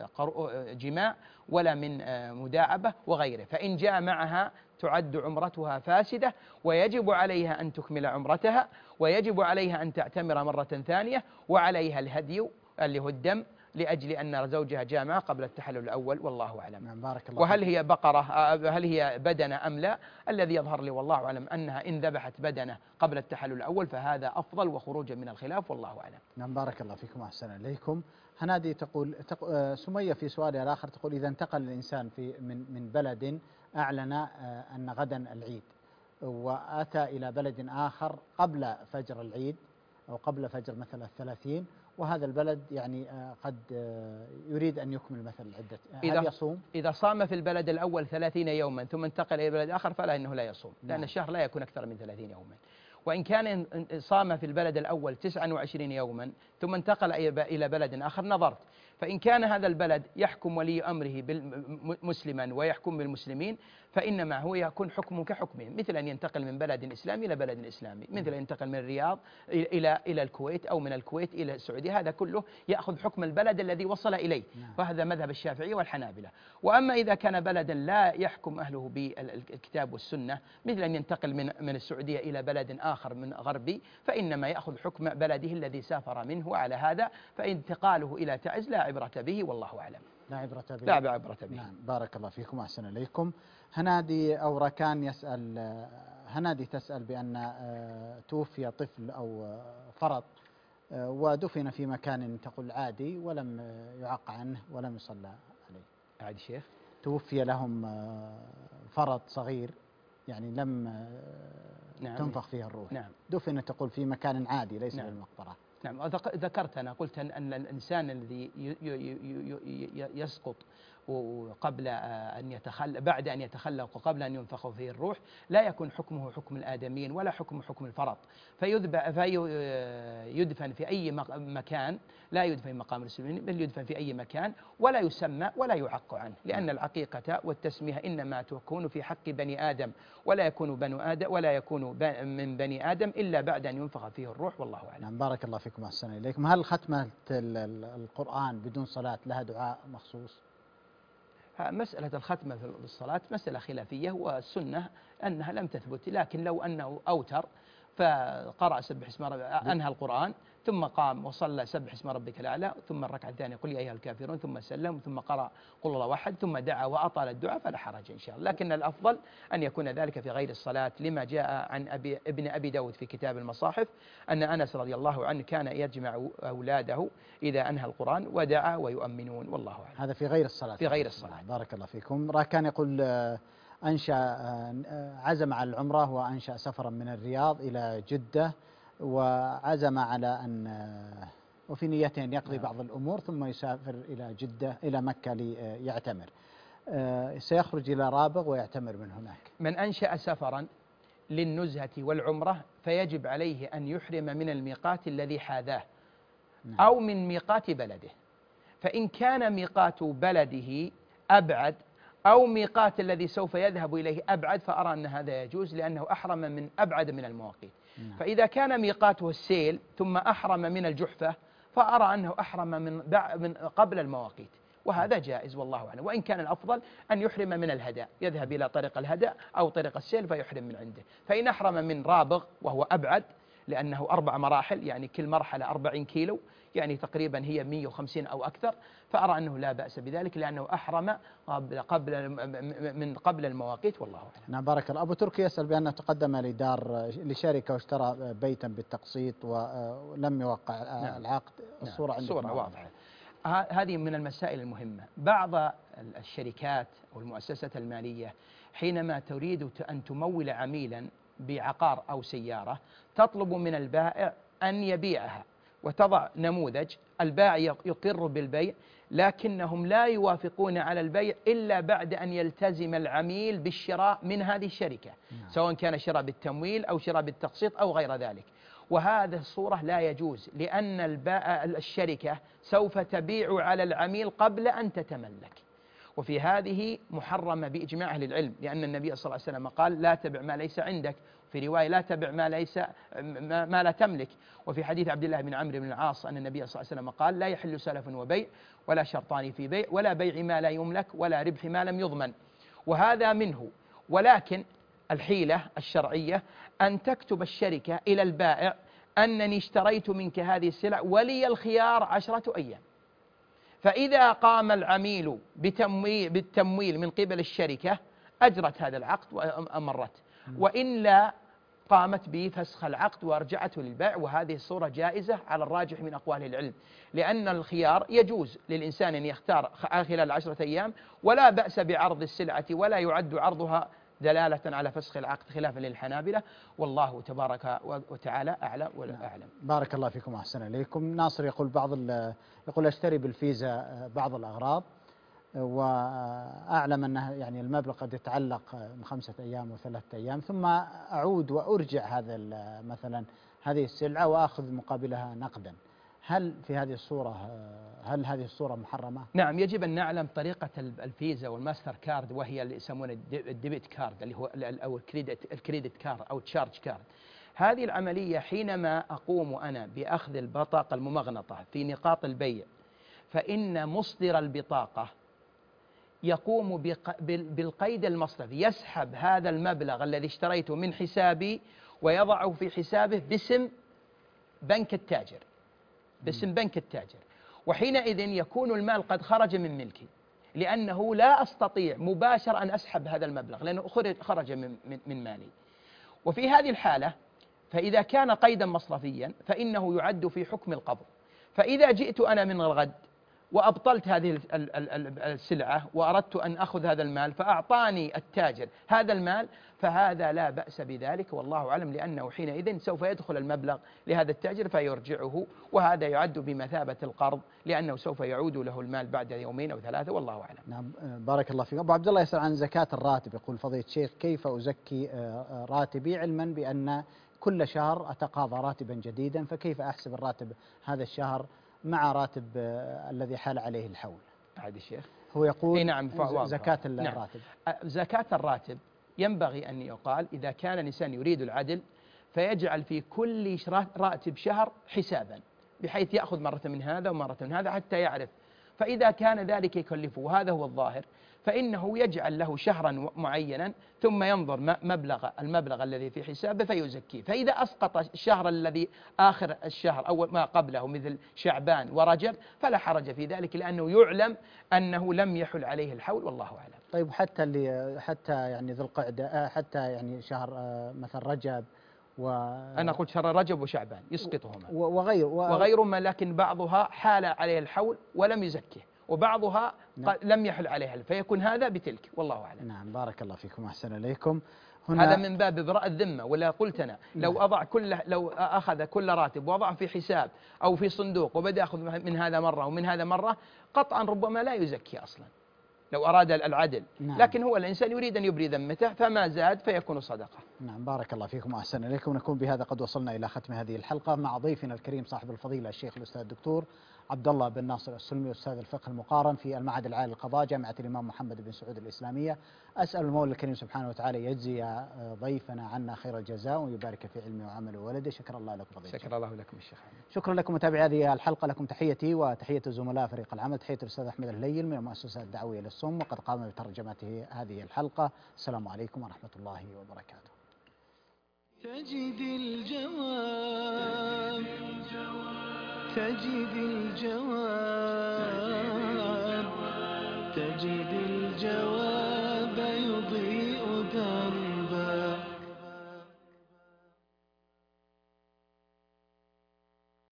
جماع ولا من مداعبة وغيره، فإن جاء معها تعد عمرتها فاسدة، ويجب عليها أن تكمل عمرتها، ويجب عليها أن تعتمر مرة ثانية، وعليها الهدي اللي هو الدم، لأجل أن زوجها جاء معها قبل التحلل الأول، والله أعلم. بارك الله. وهل هي بقرة هل هي بدنة أم لا؟ الذي يظهر لي والله أعلم أنها إن ذبحت بدنة قبل التحلل الأول فهذا أفضل وخروجا من الخلاف، والله أعلم. نعم بارك الله فيكم وأحسن إليكم. هنادي تقول سمية في سؤالها الآخر تقول: إذا انتقل الإنسان من بلد أعلن أن غدا العيد وأتى إلى بلد آخر قبل فجر العيد أو قبل فجر مثلا 30، وهذا البلد يعني قد يريد أن يكمل مثلا العدة، هل يصوم؟ إذا صام في البلد الأول 30 يوما ثم انتقل إلى بلد آخر فلا، إنه لا يصوم، لأن الشهر لا يكون أكثر من 30 يوما. وإن كان صام في البلد الأول 29 يوما ثم انتقل إلى بلد آخر نظرت، فإن كان هذا البلد يحكم ولي أمره مسلما ويحكم بالمسلمين فإنما هو يكون حكمه كحكمهم، مثل أن ينتقل من بلد إسلامي إلى بلد إسلامي، مثل أن ينتقل من الرياض إلى الكويت أو من الكويت إلى السعودية، هذا كله يأخذ حكم البلد الذي وصل إليه، وهذا مذهب الشافعية والحنابلة. وأما إذا كان بلدا لا يحكم أهله بالكتاب والسنة، مثل أن ينتقل من السعودية إلى بلد آخر من غربي، فإنما يأخذ حكم بلده الذي سافر منه، وعلى هذا فانتقاله إلى تعز لا عبرة به، والله أعلم. لا عبرة به. لا عبرة به. نعم بارك الله فيكم وأحسن إليكم. هنادي أو ركان يسأل، هنادي تسأل بأن توفي طفل أو فرط ودفن في مكان تقول عادي ولم يعق عنه ولم يصلى عليه. عادي شيخ؟ توفي لهم فرط صغير يعني لم تنفخ فيها الروح. نعم. دفن تقول في مكان عادي ليس بالمقبرة. نعم ذكرت أنا قلت أن الإنسان الذي يسقط وقبل أن يتخلق بعد أن يتخلق وقبل أن ينفخ فيه الروح لا يكون حكمه حكم الآدميين ولا حكم الفرط، فيدفن في أي مكان، لا يدفن في مقام المسلمين بل يدفن في أي مكان ولا يسمى ولا يعق عنه، لأن العقيقة والتسمية إنما تكون في حق بني آدم ولا يكون من بني آدم إلا بعد أن ينفخ فيه الروح، والله أعلم. نعم، بارك الله فيكم أحسن إليكم. هل ختمة القرآن بدون صلاة لها دعاء مخصوص؟ مسألة الختمة في الصلاة مسألة خلافية، والسنة أنها لم تثبت، لكن لو أنه أوتر فقرأ سبح اسم ربك أنهى القرآن ثم قام وصلى سبح اسم ربك الأعلى ثم الركعة الثانية قل يا أيها الكافرون ثم سلم ثم قرأ قل الله أحد ثم دعا وأطال الدعاء فلا حرج إن شاء الله، لكن الأفضل أن يكون ذلك في غير الصلاة، لما جاء عن ابن أبي داود في كتاب المصاحف أن أنس رضي الله عنه كان يجمع أولاده إذا أنهى القرآن ودعا ويؤمنون، والله أعلم. هذا في غير الصلاة. في غير الصلاة. بارك الله فيكم. راكان يقول عزم على العمرة وأنشأ سفرا من الرياض إلى جدة، وعزم على أن وفي نيته أن يقضي بعض الأمور ثم يسافر إلى جدة إلى مكة ليعتمر، سيخرج إلى رابغ ويعتمر من هناك. من أنشأ سفرا للنزهة والعمرة فيجب عليه أن يحرم من الميقات الذي حاذاه أو من ميقات بلده، فإن كان ميقات بلده أبعد أو ميقات الذي سوف يذهب إليه أبعد فأرى أن هذا يجوز لأنه أحرم من أبعد من المواقيت. فإذا كان ميقاته السيل ثم أحرم من الجحفة فأرى أنه أحرم من قبل المواقيت، وهذا جائز والله أعلم. وإن كان الأفضل أن يحرم من الهدى، يذهب إلى طريق الهدى أو طريق السيل فيحرم من عنده. فإن أحرم من رابغ وهو أبعد لأنه 4 مراحل، يعني كل مرحلة 40 كيلو، يعني تقريبا هي 150 أو أكثر، فأرى أنه لا بأس بذلك لأنه أحرم قبل المواقيت، والله أعلم. نعم، بارك الله. أبو تركي يسأل بأنه تقدم لشركة واشترى بيتا بالتقسيط ولم يوقع العقد. الصورة عندكم صورة واضحة. هذه من المسائل المهمة. بعض الشركات أو المؤسسات المالية حينما تريد أن تمول عميلا بعقار أو سيارة تطلب من البائع أن يبيعها وتضع نموذج، البائع يقر بالبيع لكنهم لا يوافقون على البيع إلا بعد أن يلتزم العميل بالشراء من هذه الشركة، سواء كان شراء بالتمويل أو شراء بالتقسيط أو غير ذلك. وهذا الصورة لا يجوز، لأن الشركة سوف تبيع على العميل قبل أن تتملك، وفي هذه محرمة بإجماع أهل العلم، لأن النبي صلى الله عليه وسلم قال لا تبع ما ليس عندك، في رواية لا تبع ما لا تملك، وفي حديث عبد الله بن عمرو بن العاص أن النبي صلى الله عليه وسلم قال لا يحل سلف وبيع ولا شرطان في بيع ولا بيع ما لا يملك ولا ربح ما لم يضمن، وهذا منه. ولكن الحيلة الشرعية أن تكتب الشركة إلى البائع أنني اشتريت منك هذه السلع ولي الخيار 10 أيام، فإذا قام العميل بالتمويل من قبل الشركة أجرت هذا العقد وأمرت، وإلا قامت بفسخ العقد وأرجعته للبائع، وهذه الصورة جائزة على الراجح من أقوال العلم، لأن الخيار يجوز للإنسان أن يختار خلال 10 أيام، ولا بأس بعرض السلعة ولا يعد عرضها دلالة على فسخ العقد خلافا للحنابلة، والله تبارك وتعالى أعلى ولا أعلم. بارك الله فيكم وأحسن إليكم. ناصر يقول يقول أشتري بالفيزا بعض الأغراض وأعلم أنه يعني المبلغ قد يتعلق من 5 أيام و3 أيام، ثم أعود وأرجع مثلا هذه السلعة وأخذ مقابلها نقدا، هل هذه الصورة محرمة؟ نعم، يجب أن نعلم طريقة الفيزا والماستر كارد، وهي اللي يسمونه الديبت كارد اللي هو أو الكريدت كارد أو تشارج كارد. هذه العملية حينما أقوم أنا بأخذ البطاقة الممغنطة في نقاط البيع، فإن مصدر البطاقة يقوم بالقيد المصرفي، يسحب هذا المبلغ الذي اشتريته من حسابي ويضعه في حسابه باسم بنك التاجر، وحينئذ يكون المال قد خرج من ملكي، لأنه لا أستطيع مباشرة أن أسحب هذا المبلغ لأنه خرج من مالي. وفي هذه الحالة فإذا كان قيدا مصرفيا فإنه يعد في حكم القبض، فإذا جئت أنا من الغد وأبطلت هذه السلعة وأردت أن أخذ هذا المال فأعطاني التاجر هذا المال، فهذا لا بأس بذلك والله أعلم، لأنه حينئذ سوف يدخل المبلغ لهذا التاجر فيرجعه، وهذا يعد بمثابة القرض لأنه سوف يعود له المال بعد يومين أو ثلاثة والله أعلم. نعم بارك الله فيك. أبو عبد الله يسأل عن زكاة الراتب، يقول فضيلة الشيخ كيف أزكي راتبي علما بأن كل شهر أتقاضى راتبا جديدا، فكيف أحسب الراتب هذا الشهر مع راتب الذي حال عليه الحول؟ عاد الشيخ هو يقول نعم زكاة الراتب. نعم. زكاة الراتب ينبغي أن يقال إذا كان الإنسان يريد العدل فيجعل في كل راتب شهر حسابا، بحيث يأخذ مرة من هذا ومرة من هذا حتى يعرف، فإذا كان ذلك يكلفه وهذا هو الظاهر فإنه يجعل له شهرا معينا ثم ينظر المبلغ الذي في حسابه فيزكيه، فإذا أسقط الشهر الذي آخر الشهر أو ما قبله مثل شعبان ورجب فلا حرج في ذلك، لأنه يعلم أنه لم يحل عليه الحول والله أعلم. طيب حتى يعني ذو القعدة، حتى يعني شهر مثل رجب أنا قلت شهر رجب وشعبان يسقطهما وغيرهما، لكن بعضها حال عليه الحول ولم يزكيه وبعضها لم يحل عليها فيكون هذا بتلك والله أعلم. نعم بارك الله فيكم أحسن إليكم. هذا من باب إبراء الذمة، ولا قلت أنا لو أخذ كل راتب وضع في حساب أو في صندوق وبدأ يأخذ من هذا مرة ومن هذا مرة قطعا ربما لا يزكي أصلا لو أراد العدل. نعم. لكن هو الإنسان يريد أن يبري ذمته فما زاد فيكون صدقة. نعم بارك الله فيكم وأحسن إليكم. نكون بهذا قد وصلنا إلى ختم هذه الحلقة مع ضيفنا الكريم صاحب الفضيلة الشيخ الأستاذ الدكتور عبد الله بن ناصر السلمي أستاذ الفقه المقارن في المعهد العالي للقضاء جامعة الإمام محمد بن سعود الإسلامية. أسأل المولى الكريم سبحانه وتعالى يجزي ضيفنا عنا خير الجزاء ويبارك في علمه وعمله وولده. شكر الله لكم فضيلة. شكر الله لكم الشيخ. شكرا لكم متابعي هذه الحلقة. لكم تحيتي وتحية زملاء فريق العمل، تحية الأستاذ أحمد الهليل من المؤسسة الدعوية للصم وقد قام بترجمة هذه الحلقة. السلام عليكم ورحمة الله وبركاته. تجد الجواب تجد الجواب تجد